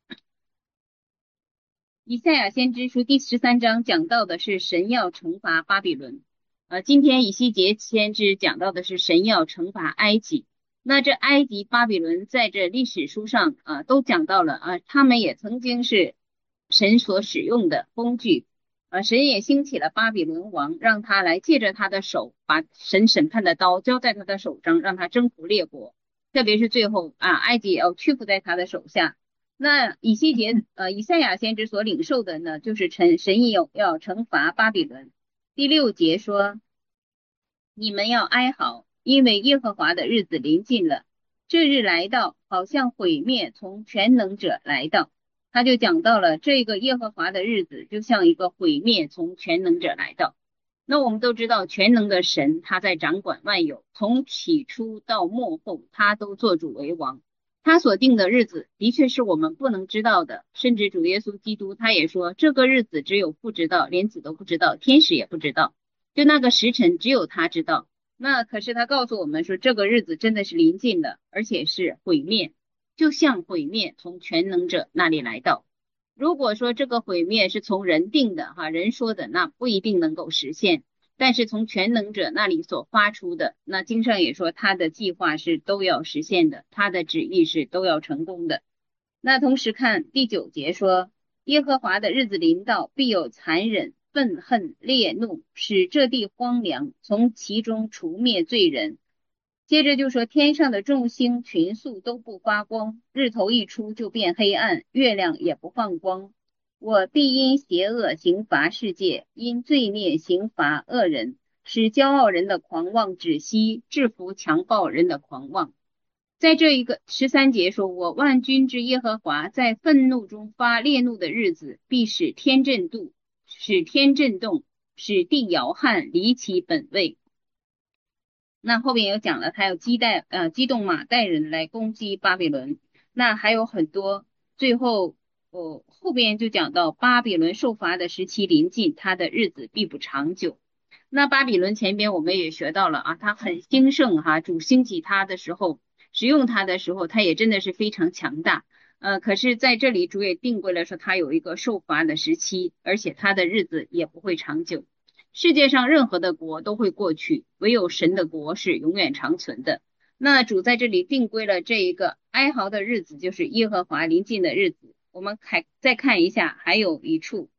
以赛亚先知书第13章讲到的是神要惩罚巴比伦，今天以西结先知讲到的是神要惩罚埃及。那这埃及、巴比伦在这历史书上都讲到了他们也曾经是神所使用的工具。神也兴起了巴比伦王，让他来借着他的手，把神审判的刀交在他的手上，让他征服列国。特别是最后埃及也要屈服在他的手下。那以赛亚先知所领受的呢，就是神要惩罚巴比伦。第6节说，你们要哀嚎，因为耶和华的日子临近了，这日来到，好像毁灭从全能者来到。他就讲到了这个耶和华的日子就像一个毁灭从全能者来到。那我们都知道全能的神他在掌管万有，从起初到末后他都做主为王，他所定的日子的确是我们不能知道的，甚至主耶稣基督他也说这个日子只有父知道，连子都不知道，天使也不知道，就那个时辰只有他知道。那可是他告诉我们说这个日子真的是临近了，而且是毁灭，就像毁灭从全能者那里来到。如果说这个毁灭是从人定的人说的，那不一定能够实现，但是从全能者那里所发出的，那经上也说他的计划是都要实现的，他的旨意是都要成功的。那同时看第9节说，耶和华的日子临到，必有残忍、愤恨、烈怒，使这地荒凉，从其中除灭罪人。接着就说天上的众星群宿都不发光，日头一出就变黑暗，月亮也不放光。我必因邪恶刑罚世界，因罪孽刑罚恶人，使骄傲人的狂妄止息，制服强暴人的狂妄。在这一个13节说，我万军之耶和华在愤怒中发烈怒的日子，必使天震动，使地摇撼，离其本位。那后边有讲了，他要激动马代人来攻击巴比伦。那还有很多，最后后边就讲到巴比伦受罚的时期临近，他的日子必不长久。那巴比伦前边我们也学到了他很兴盛主兴起他的时候，使用他的时候，他也真的是非常强大。可是在这里主也定规了说他有一个受罚的时期，而且他的日子也不会长久。世界上任何的国都会过去，唯有神的国是永远长存的。那主在这里定规了这一个哀嚎的日子，就是耶和华临近的日子。我们再看一下，还有一处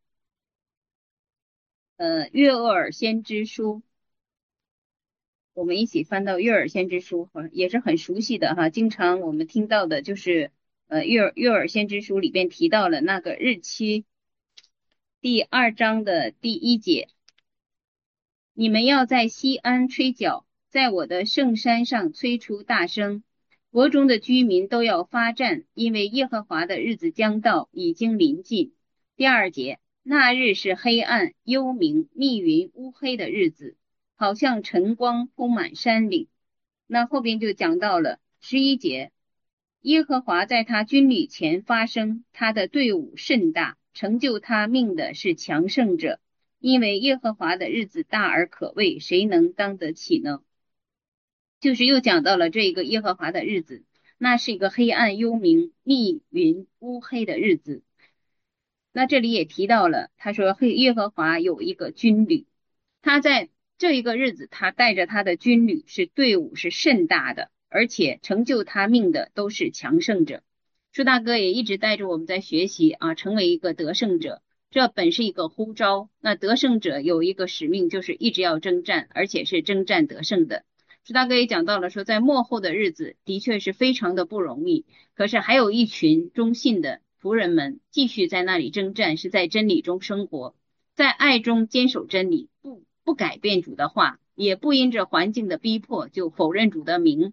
约厄尔先知书，我们一起翻到约尔先知书，也是很熟悉的经常我们听到的就是约尔先知书里边提到了那个日期，第2章的第1节，你们要在西安吹角，在我的圣山上催出大声，国中的居民都要发战，因为耶和华的日子将到，已经临近。第2节，那日是黑暗、幽冥、密云、乌黑的日子，好像晨光铺满山岭。那后边就讲到了11节，耶和华在他军旅前发声，他的队伍甚大，成就他命的是强盛者。因为耶和华的日子大而可畏，谁能当得起呢？就是又讲到了这个耶和华的日子，那是一个黑暗、幽冥、密云、乌黑的日子。那这里也提到了，他说耶和华有一个军旅，他在这一个日子，他带着他的军旅，是队伍是甚大的，而且成就他命的都是强盛者。舒大哥也一直带着我们在学习成为一个得胜者。这本是一个呼召，那得胜者有一个使命，就是一直要征战，而且是征战得胜的。舒大哥也讲到了说，在末后的日子的确是非常的不容易，可是还有一群忠信的仆人们继续在那里征战，是在真理中生活，在爱中坚守真理，不改变主的话，也不因着环境的逼迫就否认主的名。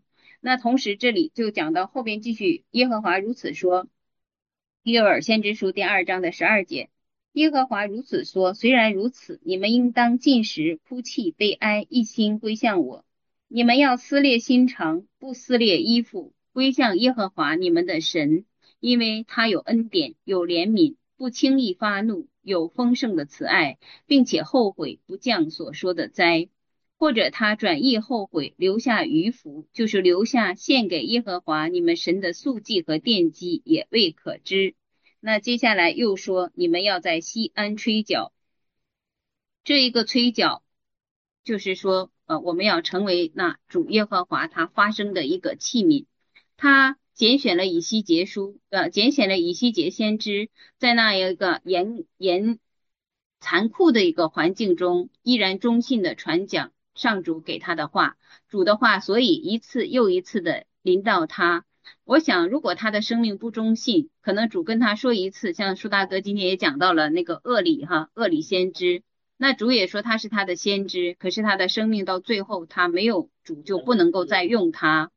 那同时这里就讲到后边继续，耶和华如此说，约珥先知书第2章的12节，耶和华如此说，虽然如此，你们应当禁食、哭泣、悲哀，一心归向我。你们要撕裂心肠，不撕裂衣服，归向耶和华你们的神，因为他有恩典，有怜悯，不轻易发怒，有丰盛的慈爱，并且后悔不降所说的灾。或者他转意后悔，留下余福，就是留下献给耶和华你们神的素祭和奠祭，也未可知。那接下来又说，你们要在西安吹角。这一个吹角就是说我们要成为那主耶和华他发声的一个器皿。他拣选了以西结先知，在那一个残酷的一个环境中，依然忠信的传讲上主给他的话，主的话，所以一次又一次的临到他。我想如果他的生命不忠信，可能主跟他说一次，像舒大哥今天也讲到了那个厄里先知，那主也说他是他的先知，可是他的生命到最后他没有，主就不能够再用他，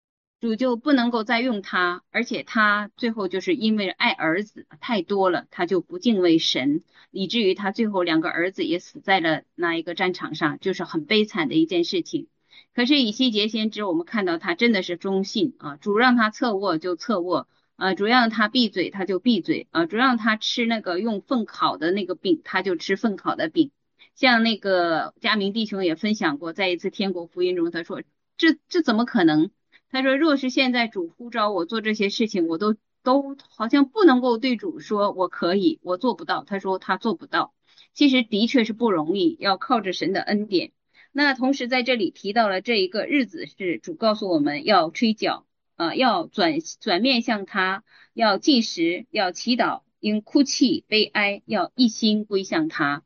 而且他最后就是因为爱儿子太多了，他就不敬畏神，以至于他最后2个儿子也死在了那一个战场上，就是很悲惨的一件事情。可是以西结先知，我们看到他真的是忠信啊，主让他侧卧就侧卧啊，主让他闭嘴他就闭嘴啊，主让他吃那个用粪烤的那个饼，他就吃粪烤的饼。像那个佳明弟兄也分享过，在一次天国福音中，他说这怎么可能？他说若是现在主呼召我做这些事情，我都好像不能够对主说我可以，我做不到。他说他做不到，其实的确是不容易，要靠着神的恩典。那同时在这里提到了这一个日子是主告诉我们要吹角要转面向他，要禁食，要祈祷，应哭泣悲哀，要一心归向他。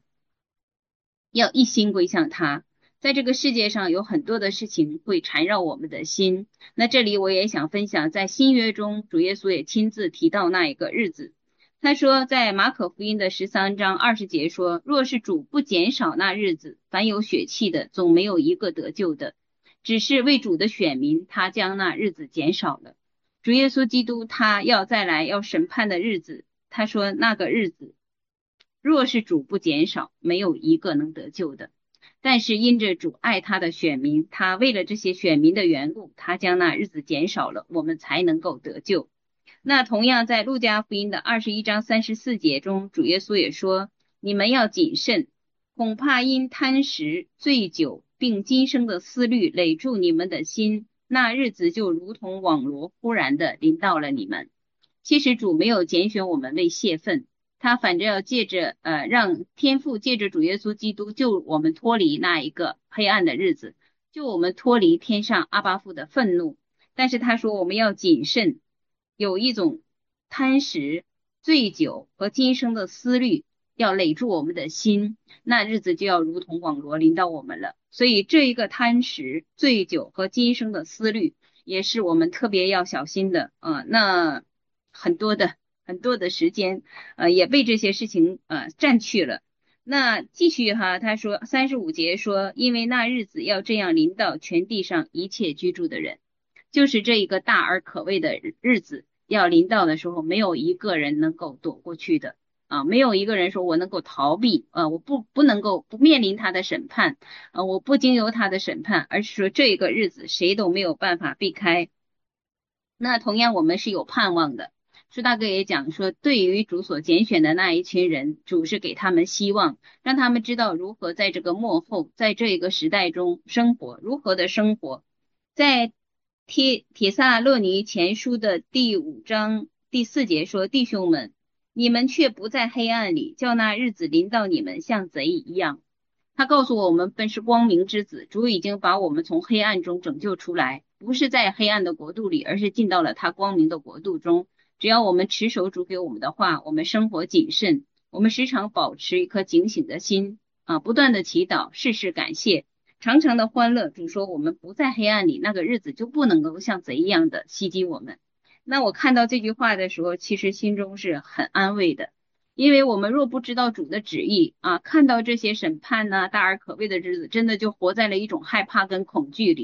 在这个世界上有很多的事情会缠绕我们的心，那这里我也想分享，在新约中主耶稣也亲自提到那一个日子。他说在马可福音的13章20节说，若是主不减少那日子，凡有血气的总没有一个得救的，只是为主的选民，他将那日子减少了。主耶稣基督他要再来要审判的日子，他说那个日子若是主不减少，没有一个能得救的。但是因着主爱他的选民，他为了这些选民的缘故，他将那日子减少了，我们才能够得救。那同样在路加福音的21章34节中，主耶稣也说，你们要谨慎，恐怕因贪食、醉酒并今生的思虑累住你们的心，那日子就如同网罗忽然的临到了你们。其实主没有拣选我们为泄愤，他反正要借着让天父借着主耶稣基督救我们脱离那一个黑暗的日子，救我们脱离天上阿爸父的愤怒。但是他说我们要谨慎，有一种贪食、醉酒和今生的思虑要累住我们的心，那日子就要如同网罗临到我们了。所以这一个贪食、醉酒和今生的思虑也是我们特别要小心的那很多的时间也被这些事情占去了。那继续他说35节说，因为那日子要这样临到全地上一切居住的人，就是这一个大而可畏的日子要临到的时候，没有一个人能够躲过去的没有一个人说我能够逃避我不能够不面临他的审判我不经由他的审判，而是说这个日子谁都没有办法避开。那同样我们是有盼望的，舒大哥也讲说，对于主所拣选的那一群人，主是给他们希望，让他们知道如何在这个末后，在这个时代中生活，如何的生活。在帖撒罗尼前书的第5章第4节说，弟兄们，你们却不在黑暗里，叫那日子临到你们像贼一样。他告诉我们本是光明之子，主已经把我们从黑暗中拯救出来，不是在黑暗的国度里，而是进到了他光明的国度中。只要我们持守主给我们的话，我们生活谨慎，我们时常保持一颗警醒的心不断的祈祷，事事感谢，常常的欢乐。主说我们不在黑暗里，那个日子就不能够像贼一样的袭击我们。那我看到这句话的时候，其实心中是很安慰的，因为我们若不知道主的旨意看到这些审判大而可畏的日子，真的就活在了一种害怕跟恐惧里。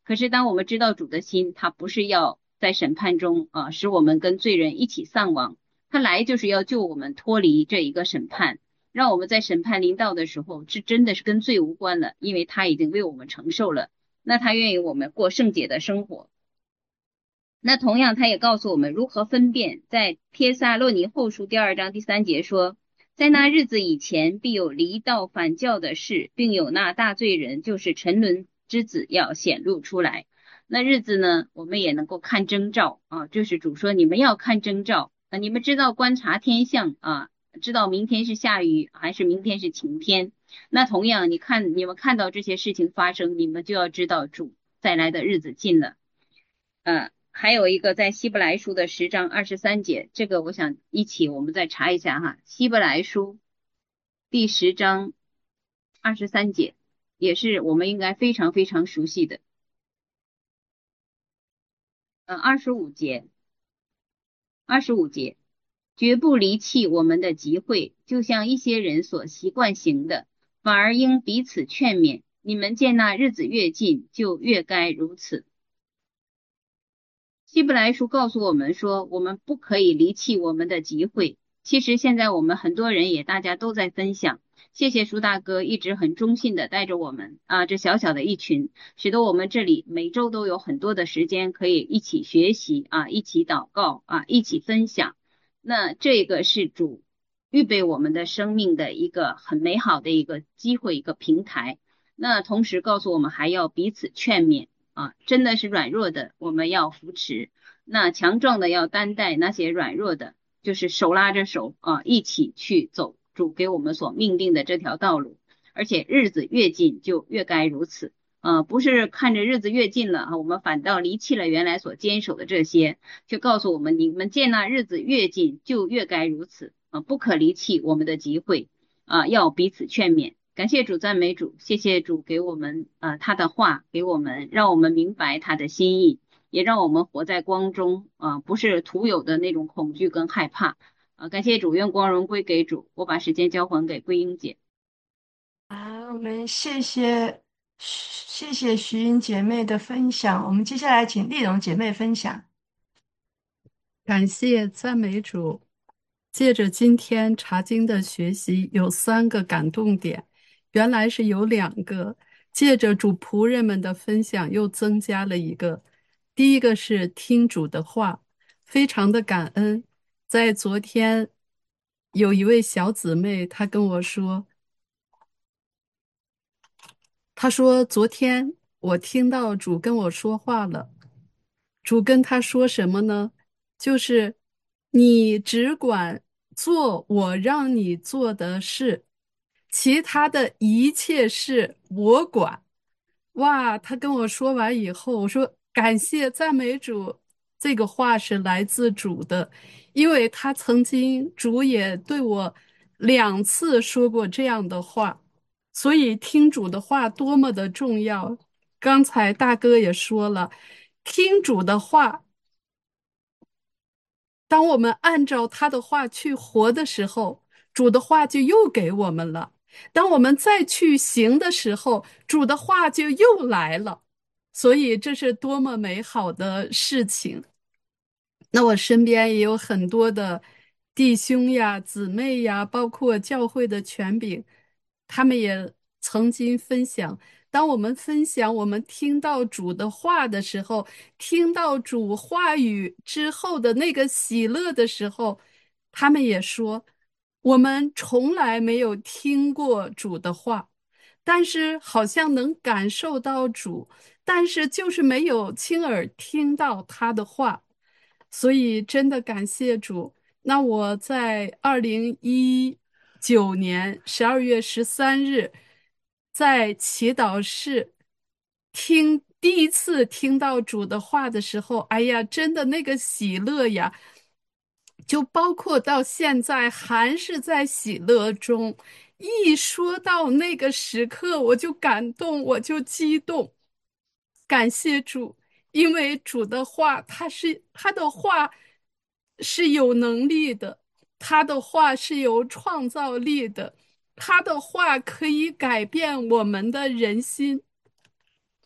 可是当我们知道主的心，他不是要在审判中使我们跟罪人一起丧亡，他来就是要救我们脱离这一个审判，让我们在审判临到的时候，是真的是跟罪无关了，因为他已经为我们承受了。那他愿意我们过圣洁的生活。那同样，他也告诉我们如何分辨，在帖撒罗尼后书第2章第3节说，在那日子以前，必有离道反教的事，并有那大罪人，就是沉沦之子要显露出来。那日子呢，我们也能够看征兆就是主说你们要看征兆你们知道观察天象知道明天是下雨还是明天是晴天。那同样，你们看到这些事情发生，你们就要知道主再来的日子近了。还有一个在希伯来书的10章23节，这个我想我们再查一下哈。希伯来书第10章23节，也是我们应该非常非常熟悉的。25节，绝不离弃我们的集会，就像一些人所习惯行的，反而应彼此劝勉。你们见那日子越近，就越该如此。希伯来书告诉我们说，我们不可以离弃我们的集会。其实现在我们很多人大家都在分享，谢谢舒大哥一直很忠心的带着我们这小小的一群，使得我们这里每周都有很多的时间可以一起学习一起祷告一起分享。那这个是主预备我们的生命的一个很美好的一个机会，一个平台。那同时告诉我们还要彼此劝勉真的是软弱的我们要扶持，那强壮的要担待那些软弱的，就是手拉着手一起去走主给我们所命定的这条道路。而且日子越近就越该如此不是看着日子越近了我们反倒离弃了原来所坚守的这些，却告诉我们你们见那日子越近就越该如此不可离弃我们的集会要彼此劝勉。感谢主，赞美主，谢谢主给我们他的话，给我们让我们明白他的心意，也让我们活在光中不是徒有的那种恐惧跟害怕感谢主，愿光荣归给主。我把时间交还给桂英姐。 我们谢谢徐英姐妹的分享，我们接下来请丽蓉姐妹分享。 感谢赞美主。借着今天查经的学习，有3个感动点，原来是有2个。借着主仆人们的分享，又增加了一个。第一个是听主的话，非常的感恩。在昨天，有一位小姊妹，她跟我说，她说昨天我听到主跟我说话了。主跟她说什么呢？就是你只管做我让你做的事，其他的一切事我管。哇，他跟我说完以后，我说感谢赞美主，这个话是来自主的，因为他曾经主也对我2次说过这样的话，所以听主的话多么的重要。刚才大哥也说了，听主的话。当我们按照他的话去活的时候，主的话就又给我们了。当我们再去行的时候，主的话就又来了。所以这是多么美好的事情。那我身边也有很多的弟兄呀、姊妹呀，包括教会的权柄，他们也曾经分享。当我们分享，我们听到主的话的时候，听到主话语之后的那个喜乐的时候，他们也说，我们从来没有听过主的话，但是好像能感受到主，但是就是没有亲耳听到他的话。所以真的感谢主。那我在2019年12月13日，在祈祷室第一次听到主的话的时候，哎呀，真的那个喜乐呀，就包括到现在还是在喜乐中。一说到那个时刻，我就感动，我就激动。感谢主，因为主的话，他的话是有能力的，他的话是有创造力的，他的话可以改变我们的人心。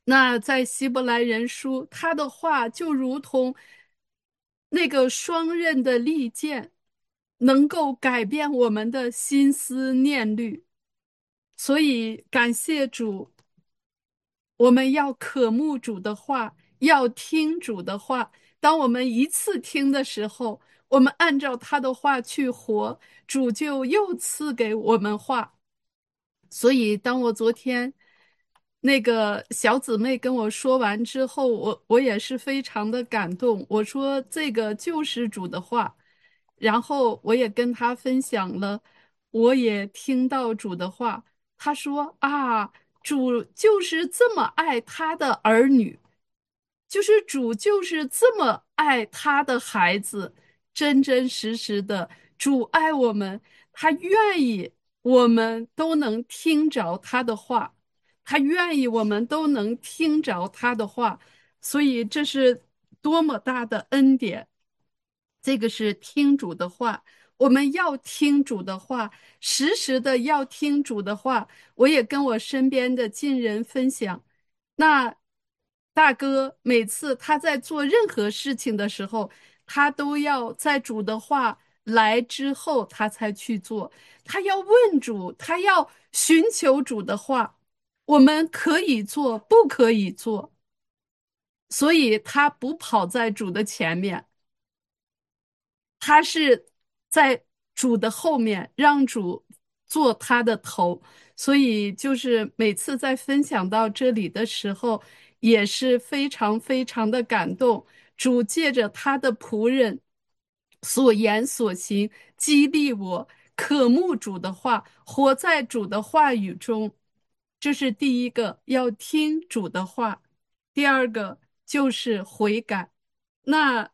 那在希伯来人书，他的话就如同那个双刃的利剑，能够改变我们的心思念虑。所以感谢主，我们要渴慕主的话，要听主的话。当我们一次听的时候，我们按照他的话去活，主就又赐给我们话。所以，当我昨天那个小姊妹跟我说完之后，我也是非常的感动。我说这个救世主的话，然后我也跟她分享了，我也听到主的话。她说啊，主就是这么爱他的儿女，就是主就是这么爱他的孩子，真真实实的主爱我们，他愿意我们都能听着他的话，他愿意我们都能听着他的话，所以这是多么大的恩典。这个是听主的话，我们要听主的话，时时的要听主的话。我也跟我身边的近人分享，那大哥每次他在做任何事情的时候，他都要在主的话来之后，他才去做。他要问主，他要寻求主的话，我们可以做，不可以做，所以他不跑在主的前面。他是在主的后面，让主做他的头，所以就是每次在分享到这里的时候，也是非常非常的感动。主借着他的仆人所言所行，激励我渴慕主的话，活在主的话语中。这是第一个，要听主的话；第二个就是悔改。那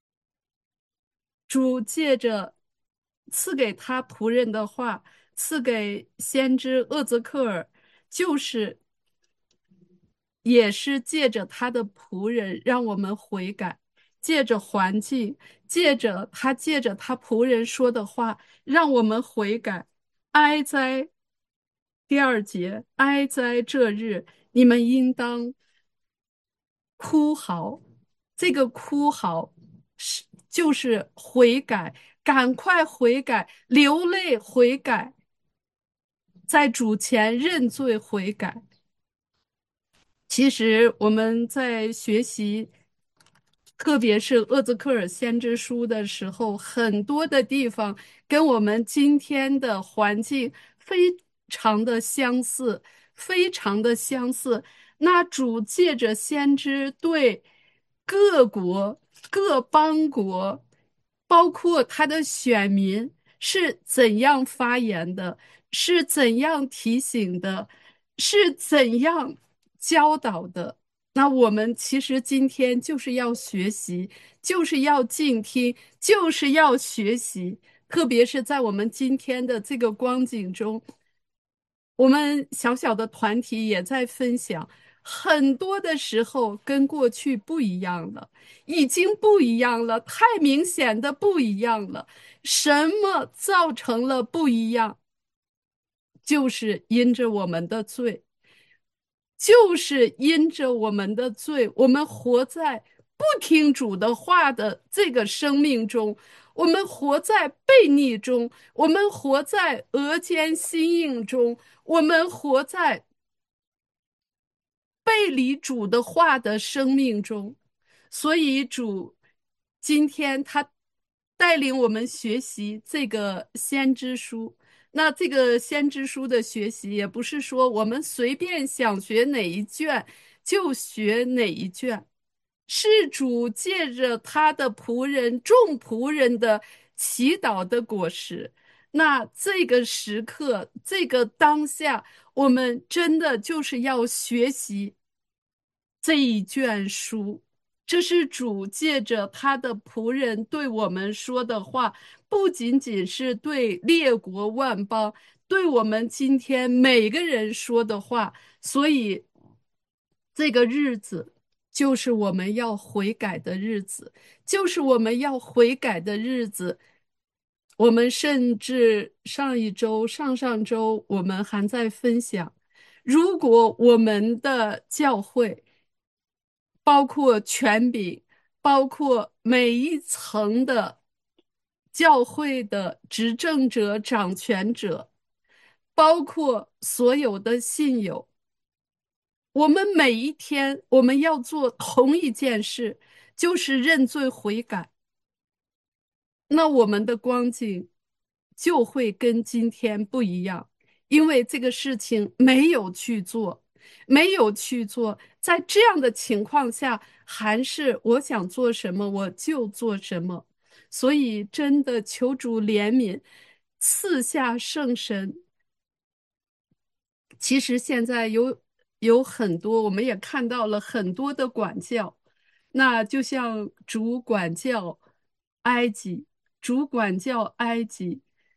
主借着赐给他仆人的话，赐给先知厄泽克尔，就是也是借着他的仆人，让我们悔改；借着环境，借着他仆人说的话，让我们悔改。哀哉，第二节，哀哉这日，你们应当哭嚎。这个哭嚎就是悔改，赶快悔改，流泪悔改，在主前认罪悔改。其实我们在学习，特别是厄泽克尔先知书的时候，很多的地方跟我们今天的环境非常的相似，非常的相似。那主借着先知对各国、各邦国，包括他的选民是怎样发言的，是怎样提醒的，是怎样教导的。那我们其实今天就是要学习，就是要静听，就是要学习。特别是在我们今天的这个光景中，我们小小的团体也在分享，很多的时候跟过去不一样了，已经不一样了，太明显的不一样了。什么造成了不一样？就是因着我们的罪。就是因着我们的罪，我们活在不听主的话的这个生命中，我们活在悖逆中，我们活在额间心硬中，我们活在背离主的话的生命中。所以主今天他带领我们学习这个先知书。那这个先知书的学习，也不是说我们随便想学哪一卷就学哪一卷，是主借着他的仆人、众仆人的祈祷的果实。那这个时刻，这个当下，我们真的就是要学习这一卷书。这是主借着他的仆人对我们说的话，不仅仅是对列国万邦，对我们今天每个人说的话。所以，这个日子就是我们要悔改的日子，就是我们要悔改的日子。我们甚至上一周、上上周，我们还在分享。 如果我们的教会，包括权柄，包括每一层的教会的执政者、掌权者，包括所有的信友，我们每一天我们要做同一件事，就是认罪悔改。那我们的光景就会跟今天不一样，因为这个事情没有去做，没有去做，在这样的情况下，还是我想做什么我就做什么。所以，真的求主怜悯，赐下圣神。其实现在有很多，我们也看到了很多的管教，那就像主管教埃及，主管教埃及，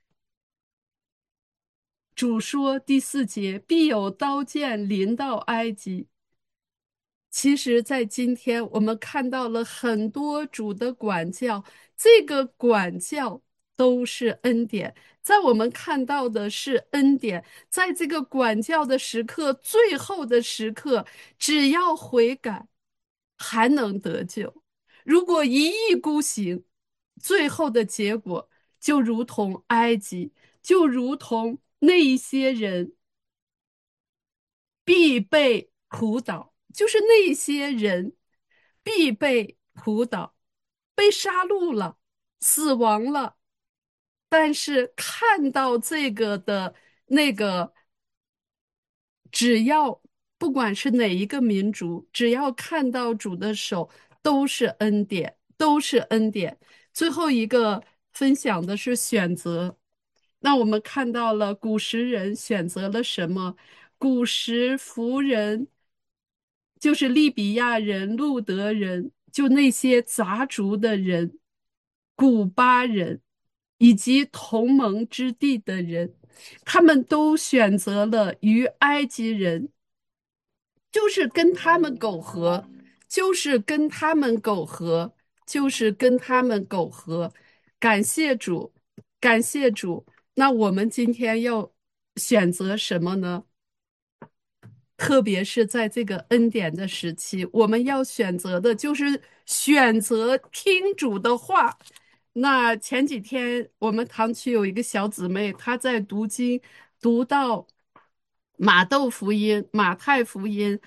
主说第4节必有刀剑临到埃及。其实，在今天我们看到了很多主的管教，这个管教都是恩典。在我们看到的是恩典，在这个管教的时刻，最后的时刻，只要悔改，还能得救。如果一意孤行，最后的结果就如同埃及，就如同那一些人必被扑倒，就是那些人必被扑倒，被杀戮了，死亡了。但是看到这个的那个，只要不管是哪一个民族，只要看到主的手，都是恩典，都是恩典。最后一个分享的是选择。那我们看到了古时人选择了什么？古时弗人就是利比亚人、路德人，就那些杂族的人、古巴人以及同盟之地的人，他们都选择了与埃及人，就是跟他们苟合，就是跟他们苟合，就是跟他们苟合。感谢主，感谢主。那我们今天要选择什么呢？特别是在这个恩典的时期，我们要选择的就是选择听主的话。那前几天我们堂区有一个小姊妹，她在读经，读到马太福音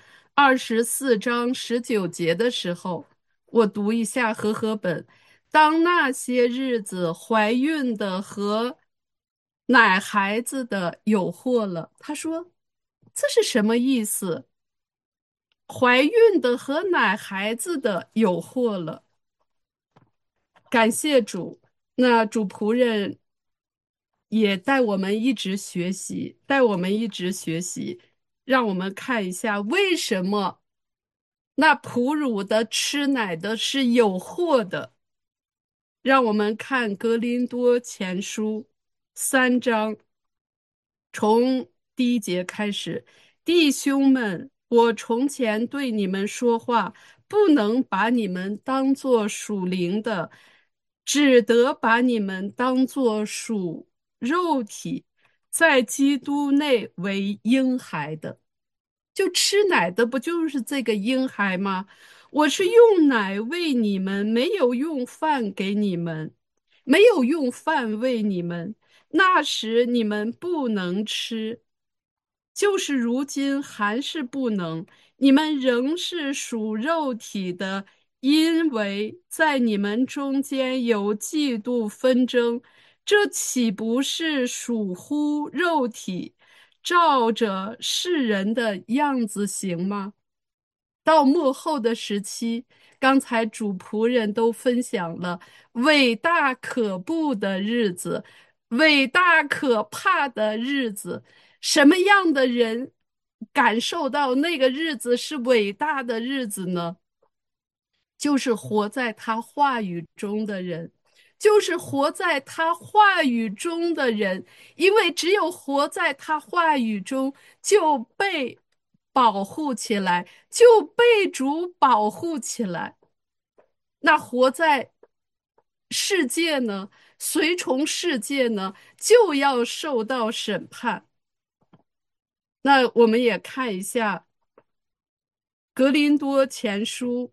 24章19节的时候，我读一下和合本。当那些日子，怀孕的和奶孩子的有祸了。他说：“这是什么意思？怀孕的和奶孩子的有祸了。”感谢主，那主仆人也带我们一直学习，带我们一直学习，让我们看一下为什么那哺乳的、吃奶的是有祸的。让我们看格林多前书3章，从第1节开始。弟兄们，我从前对你们说话，不能把你们当作属灵的，只得把你们当作属肉体，在基督内为婴孩的。就吃奶的不就是这个婴孩吗？我是用奶喂你们，没有用饭给你们，没有用饭喂你们。那时你们不能吃，就是如今还是不能。你们仍是属肉体的，因为在你们中间有嫉妒纷争，这岂不是属乎肉体？照着世人的样子行吗？到末后的时期，刚才主仆人都分享了伟大可怖的日子，伟大可怕的日子。什么样的人感受到那个日子是伟大的日子呢？就是活在他话语中的人，就是活在他话语中的人，因为只有活在他话语中，就被保护起来，就被主保护起来。那活在世界呢，随从世界呢，就要受到审判。 那我们也看一下格林多前书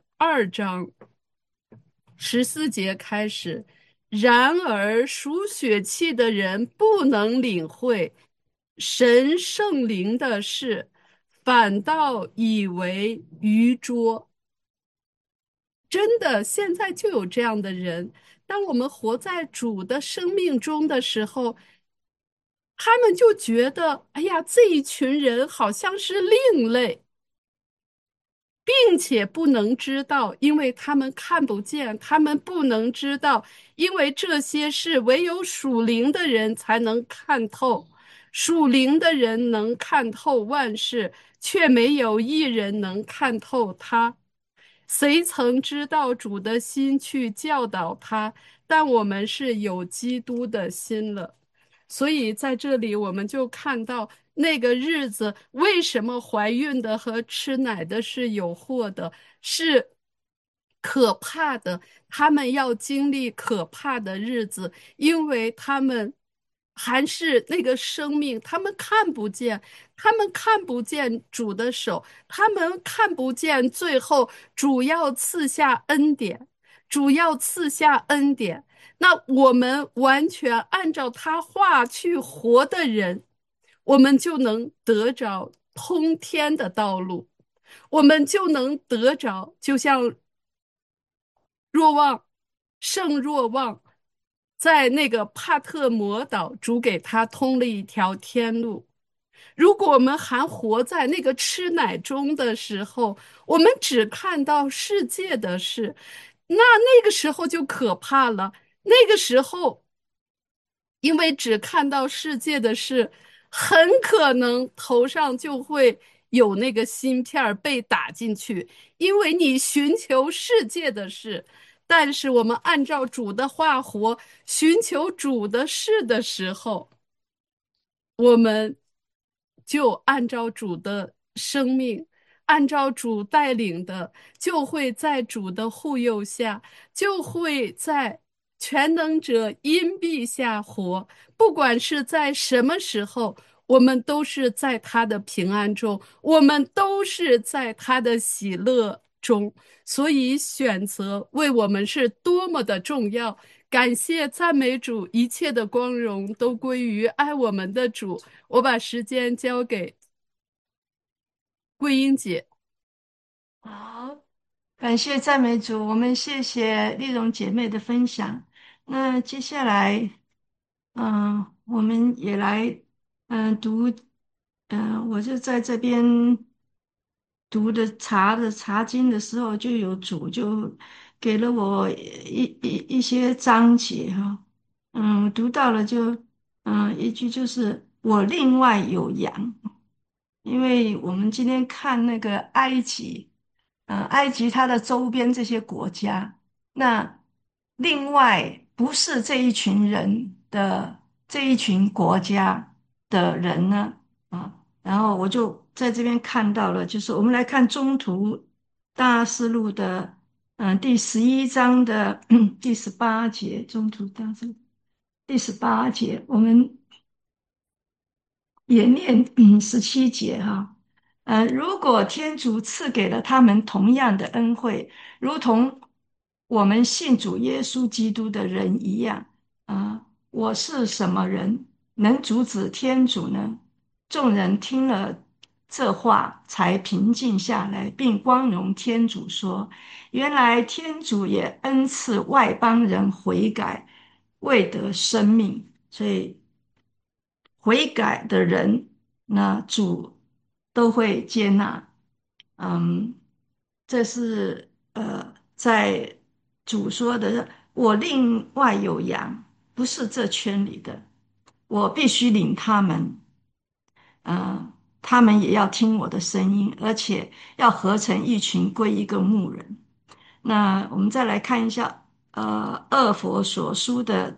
2章14节开始。然而属血气的人不能领会神圣灵的事，反倒以为愚拙。真的，现在就有这样的人。当我们活在主的生命中的时候，他们就觉得，哎呀，这一群人好像是另类，并且不能知道，因为他们看不见，他们不能知道，因为这些事唯有属灵的人才能看透。属灵的人能看透万事，却没有一人能看透他。谁曾知道主的心去教导他？但我们是有基督的心了。所以在这里，我们就看到那个日子，为什么怀孕的和吃奶的是有祸的，是可怕的。他们要经历可怕的日子，因为他们还是那个生命，他们看不见，他们看不见主的手，他们看不见最后主要赐下恩典，主要赐下恩典。那我们完全按照他话去活的人，我们就能得着通天的道路，我们就能得着，就像若望圣若望在那个帕特摩岛，主给他通了一条天路。如果我们还活在那个吃奶中的时候，我们只看到世界的事，那个时候就可怕了。那个时候，因为只看到世界的事，很可能头上就会有那个芯片儿被打进去，因为你寻求世界的事。但是我们按照主的话活，寻求主的事的时候，我们就按照主的生命，按照主带领的，就会在主的护佑下，就会在全能者荫庇下活。不管是在什么时候，我们都是在他的平安中，我们都是在他的喜乐中。所以选择为我们是多么的重要。感谢赞美主，一切的光荣都归于爱我们的主。我把时间交给桂英姐。 好，感谢赞美主，我们谢谢丽蓉姐妹的分享。那接下来，我们也来，读，我就在这边读查经的时候，就有主就给了我一些章节哈，读到了就，一句就是我另外有羊。因为我们今天看那个埃及，埃及它的周边这些国家，那另外不是这一群人的这一群国家的人呢，然后我就在这边看到了，就是我们来看中途大事录的，第11章的第18节，中途大事录第18节，我们也念17节哈，如果天主赐给了他们同样的恩惠，如同我们信主耶稣基督的人一样，我是什么人能阻止天主呢？众人听了这话，才平静下来，并光荣天主说：原来天主也恩赐外邦人悔改，为得生命。所以悔改的人，那主都会接纳。嗯，这是在主说的，我另外有羊，不是这圈里的，我必须领他们，他们也要听我的声音，而且要合成一群归一个牧人。那我们再来看一下，二佛所书的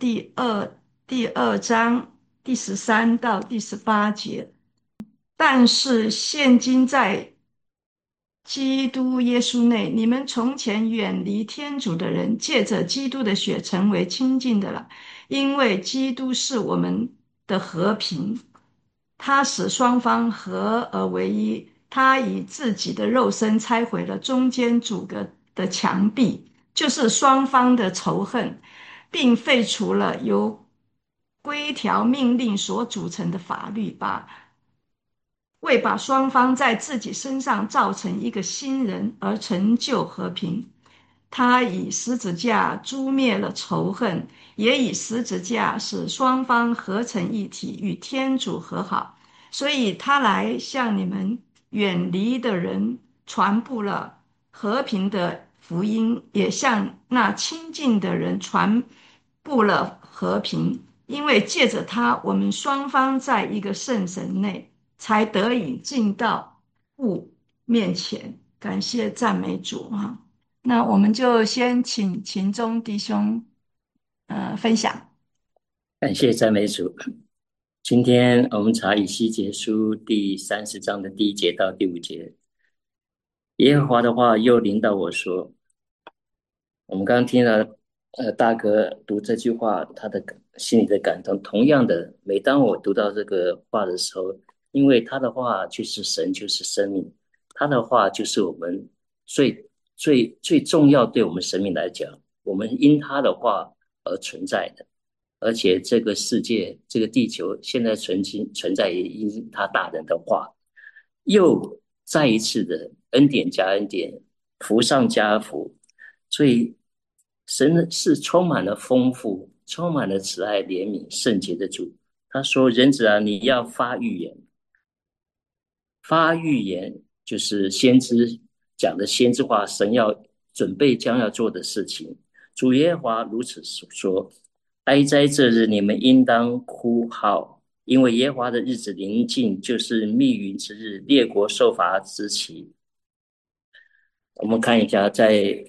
第二章第13到第18节。但是现今在基督耶稣内，你们从前远离天主的人，借着基督的血成为亲近的了，因为基督是我们的和平。 他使双方合而为一，他以自己的肉身拆毁了中间阻隔的墙壁，就是双方的仇恨，并废除了由规条命令所组成的法律，为把双方在自己身上造成一个新人而成就和平。他以十字架诛灭了仇恨，也以十字架使双方合成一体，与天主和好。所以他来向你们远离的人传布了和平的福音，也向那亲近的人传布了和平。因为借着他，我们双方在一个圣神内，才得以进到父面前。感谢赞美主啊！那我们就先请秦中弟兄分享。 感谢赞美主。今天我们查以西结书第30章的第1节到第5节。耶和华的话又临到我说，我们刚刚听了大哥读这句话，他的心里的感动。同样的，每当我读到这个话的时候，因为他的话就是神，就是生命，他的话就是我们最重要，对我们生命来讲，我们因他的话而存在的。而且这个世界，这个地球现在存在也因他大人的话，又再一次的恩典加恩典，福上加福。所以神是充满了丰富，充满了慈爱怜悯圣洁的主。他说，人子啊，你要发预言。发预言就是先知讲的先知话，神要准备将要做的事情。主耶和华如此说，哀哉这日，你们应当哭号，因为耶和华的日子临近，就是密云之日，列国受罚之期。我们看一下在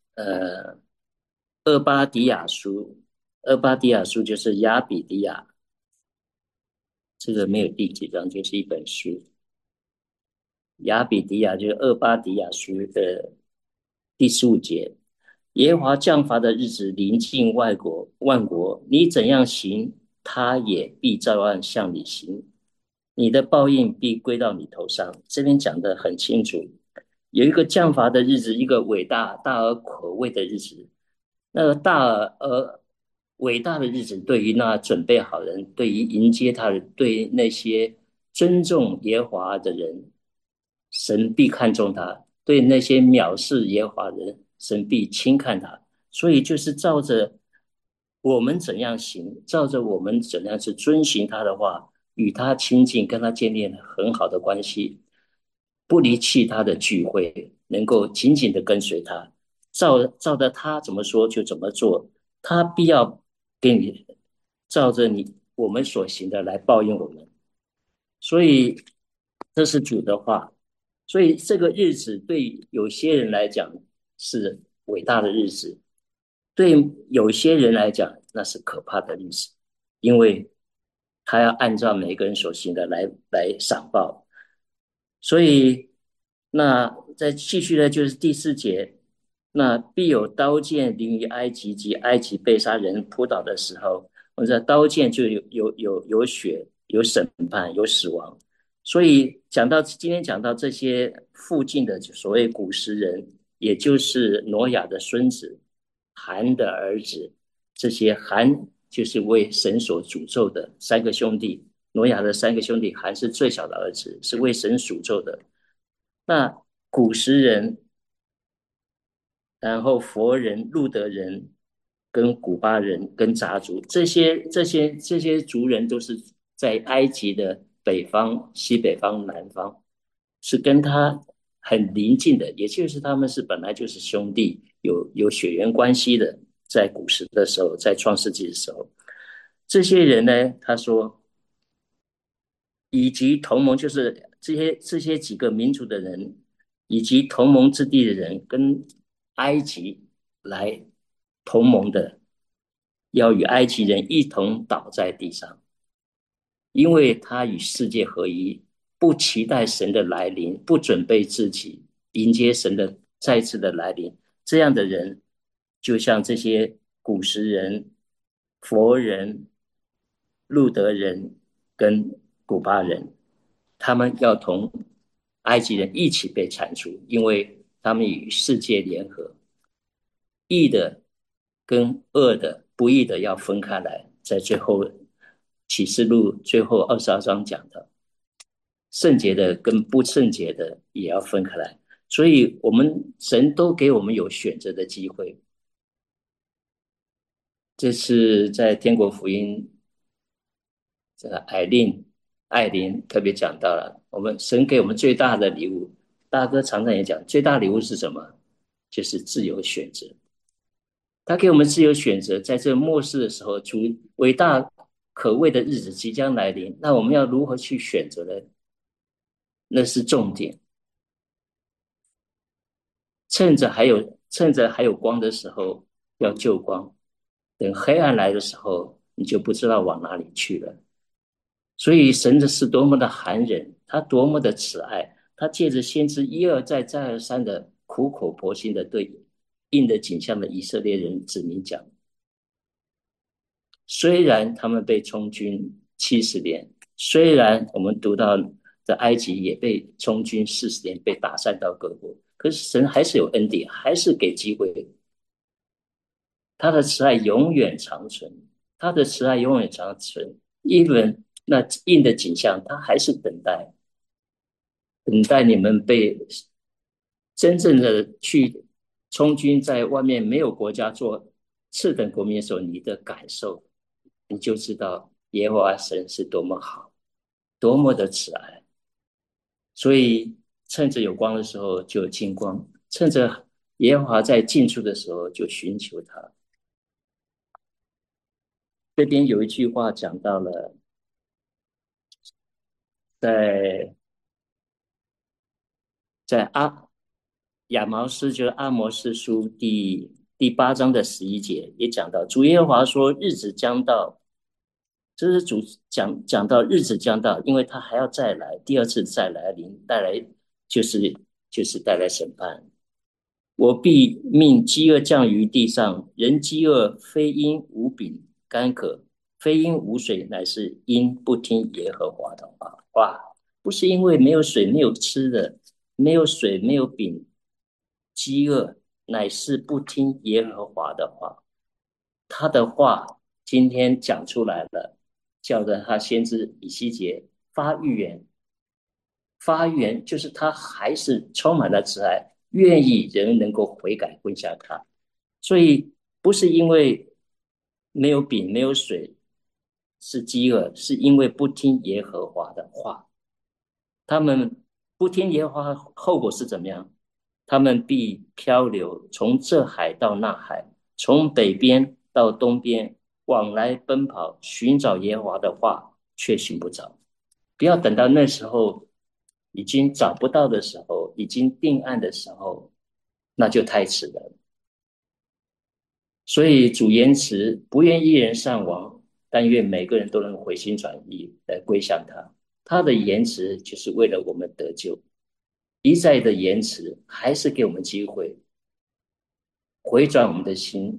厄巴迪亚书，厄巴迪亚书就是亚比迪亚，这个没有第几章，就是一本书。亚比迪亚就是厄巴迪亚书的第15节，耶和华降罚的日子临近万国，你怎样行，他也必照样向你行，你的报应必归到你头上。这边讲得很清楚，有一个降罚的日子，一个伟大大而可畏的日子。那个大而伟大的日子，对于那准备好人，对于迎接他的，对那些尊重耶和华的人，神必看重他；对那些藐视耶和华的人，神必轻看他。所以就是照着我们怎样行，照着我们怎样去遵循他的话，与他亲近，跟他建立很好的关系，不离弃他的聚会，能够紧紧的跟随他，照着他怎么说就怎么做，他必要给你照着我们所行的来报应我们。所以这是主的话。所以这个日子对有些人来讲是伟大的日子，对有些人来讲那是可怕的日子，因为他要按照每个人所行的来赏报。所以那再继续呢，就是第4节，那必有刀剑临于埃及，及埃及被杀人扑倒的时候，我知道刀剑就有血，有审判，有死亡。所以今天讲到这些附近的所谓古时人，也就是挪亚的孙子含的儿子，这些含就是为神所诅咒的3个兄弟，挪亚的3个兄弟，含是最小的儿子，是为神诅咒的。那古时人，然后佛人、路德人、跟古巴人、跟杂族，这些族人都是在埃及的北方、西北方、南方，是跟他很邻近的，也就是他们是本来就是兄弟，有血缘关系的。在古时的时候，在创世纪的时候，这些人呢，他说，以及同盟，就是这些几个民族的人，以及同盟之地的人，跟埃及来同盟的，要与埃及人一同倒在地上，因为他与世界合一，不期待神的来临，不准备自己迎接神的再次的来临。这样的人，就像这些古时人、佛人、路德人跟古巴人，他们要同埃及人一起被铲除，因为他们与世界联合，义的跟恶的、不义的要分开来。在最后启示录最后22章讲的，圣洁的跟不圣洁的也要分开来。所以我们神都给我们有选择的机会。这是在天国福音，这个艾琳特别讲到了，我们神给我们最大的礼物。大哥常常也讲，最大礼物是什么？就是自由选择。他给我们自由选择，在这末世的时候，主伟大可畏的日子即将来临，那我们要如何去选择呢？那是重点。趁着还有光的时候，要救光。等黑暗来的时候，你就不知道往哪里去了。所以神的是多么的寒忍，他多么的慈爱，他借着先知一而再再而三的苦口婆心的对印的景象的以色列人指明讲，虽然他们被充军70年，虽然我们读到在埃及也被充军40年，被打散到各国，可是神还是有恩典，还是给机会。他的慈爱永远长存，他的慈爱永远长存。even 那印的景象，他还是等待你们被真正的去充军，在外面没有国家做次等国民的时候，你的感受，你就知道耶和华神是多么好，多么的慈爱。所以趁着有光的时候就有金光，趁着耶和华在近处的时候就寻求他。这边有一句话讲到了，在亚毛斯就是阿摩斯书第8章的11节也讲到，主耶和华说日子将到，这是主讲到日子将到，因为他还要再来，第二次再来临，带来就是带来审判。我必命饥饿降于地上，人饥饿非因无饼干渴，非因无水，乃是因不听耶和华的话。哇，不是因为没有水没有吃的，没有水没有饼，饥饿乃是不听耶和华的话。他的话今天讲出来了，叫着他先知以西结发预言。发预言就是他还是充满了慈爱，愿意人能够悔改归向他。所以不是因为没有饼没有水是饥饿，是因为不听耶和华的话。他们不听耶和华，后果是怎么样？他们必漂流，从这海到那海，从北边到东边，往来奔跑，寻找耶和华的话，却寻不着。不要等到那时候已经找不到的时候，已经定案的时候，那就太迟了。所以主言辞，不愿一人丧亡，但愿每个人都能回心转意来归向他。他的言辞就是为了我们得救，一再的言辞还是给我们机会回转我们的心，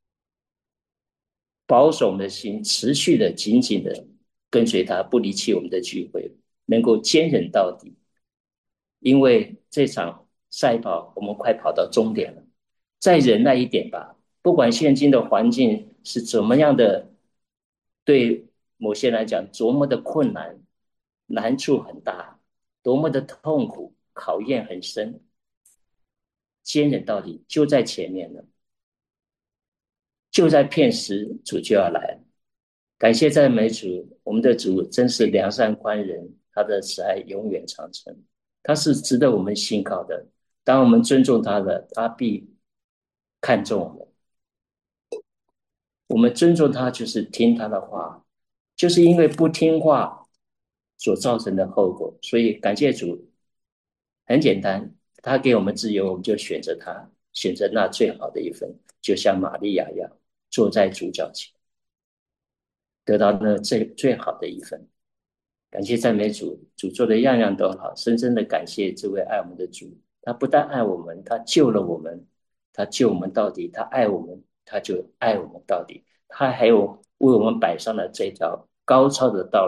保守我们的心，持续的紧紧的跟随他，不离弃我们的聚会，能够坚忍到底。因为这场赛跑我们快跑到终点了，再忍耐一点吧。不管现今的环境是怎么样的，对某些人来讲多么的困难，难处很大，多么的痛苦，考验很深，坚忍到底就在前面了，就在片时主就要来了。感谢赞美主，我们的主真是良善宽仁，他的慈爱永远长存，他是值得我们信靠的。当我们尊重他的，他必看重我们。我们尊重他就是听他的话，就是因为不听话所造成的后果。所以感谢主，很简单，他给我们自由，我们就选择他，选择那最好的一份，就像玛利亚一样，坐在主脚前，得到那最好的一份。感谢赞美主，主做的样样都好，深深的感谢这位爱我们的主。他不但爱我们，他救了我们，他救我们到底，他爱我们，他就爱我们到底。他还有为我们摆上了这条高超的道路，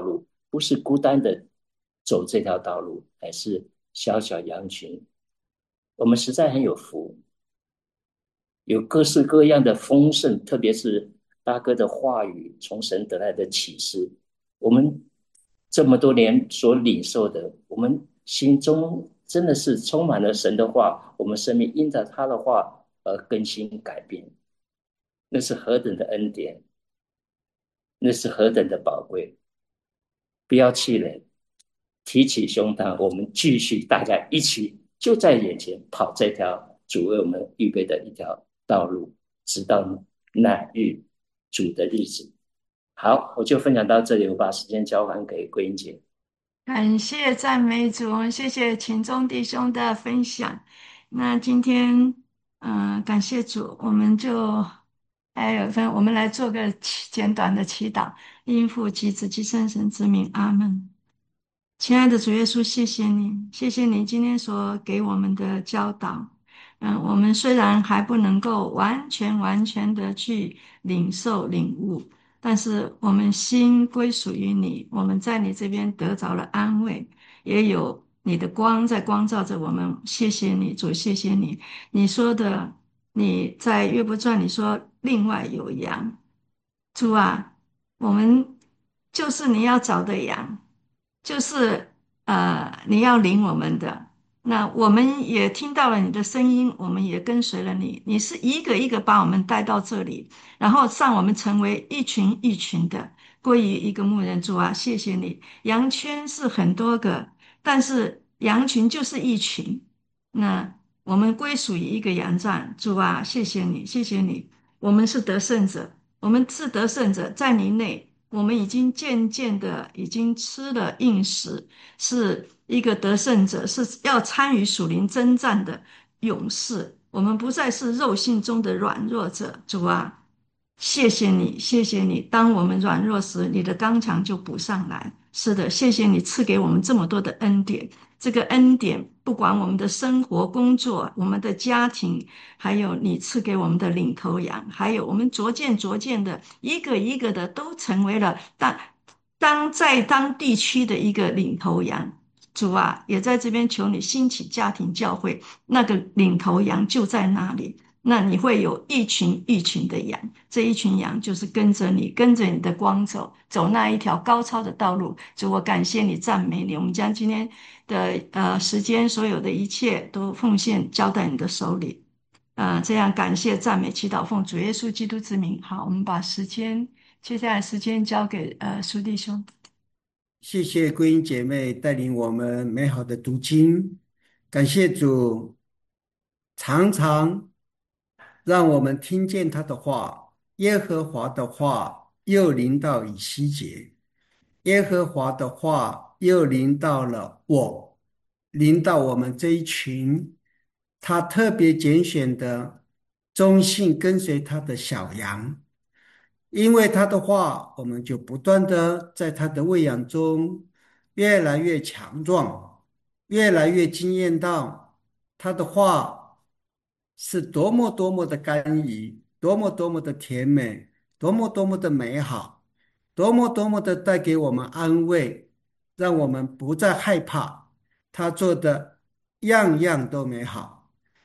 不是孤单的走这条道路，乃是小小羊群。我们实在很有福，有各式各样的丰盛，特别是大哥的话语从神得来的启示，我们这么多年所领受的，我们心中真的是充满了神的话，我们生命因着他的话而更新改变，那是何等的恩典，那是何等的宝贵！不要气馁，提起胸膛，我们继续大家一起就在眼前跑这条主为我们预备的一条道路，直到那日主的日子。好，我就分享到这里，我把时间交还给桂英姐。 感谢赞美主，谢谢秦中弟兄的分享。那今天，感谢主，我们就还有分，我们来做个简短的祈祷，应父及子及圣神之名，阿门。亲爱的主耶稣，谢谢你，谢谢你今天所给我们的教导。我们虽然还不能够完全的去领受领悟，但是我们心归属于你，我们在你这边得着了安慰，也有你的光在光照着我们。谢谢你，主，谢谢你。你说的，你在约伯传你说另外有羊，主啊，我们就是你要找的羊。就是你要领我们的，那我们也听到了你的声音，我们也跟随了你。你是一个一个把我们带到这里，然后让我们成为一群一群的归于一个牧人。主啊，谢谢你。羊圈是很多个，但是羊群就是一群。那我们归属于一个羊站。主啊，谢谢你，谢谢你。我们是得胜者，我们是得胜者，在你内。我们已经渐渐的已经吃了硬食，是一个得胜者，是要参与属灵征战的勇士。我们不再是肉性中的软弱者。主啊，谢谢你，谢谢你。当我们软弱时，你的刚强就补上来。是的，谢谢你赐给我们这么多的恩典。这个恩典，不管我们的生活、工作、我们的家庭，还有你赐给我们的领头羊，还有我们逐渐的，一个一个的都成为了当地区的一个领头羊。主啊，也在这边求你兴起家庭教会，那个领头羊就在那里。那你会有一群一群的羊，这一群羊就是跟着你，跟着你的光走，走那一条高超的道路。主，我感谢你，赞美你。我们将今天的时间，所有的一切都奉献交在你的手里。这样感谢赞美祈祷奉主耶稣基督之名。好，我们把接下来时间交给苏弟兄。 谢谢归英姐妹带领我们美好的读经，感谢主常常让我们听见他的话，耶和华的话又临到以西结，耶和华的话又临到了我，临到我们这一群他特别拣选的忠信跟随他的小羊。因为他的话，我们就不断的在他的喂养中越来越强壮，越来越惊艳到他的话是多么多么的甘饴，多么多么的甜美，多么多么的美好，多么多么的带给我们安慰，让我们不再害怕。他做的样样都美好。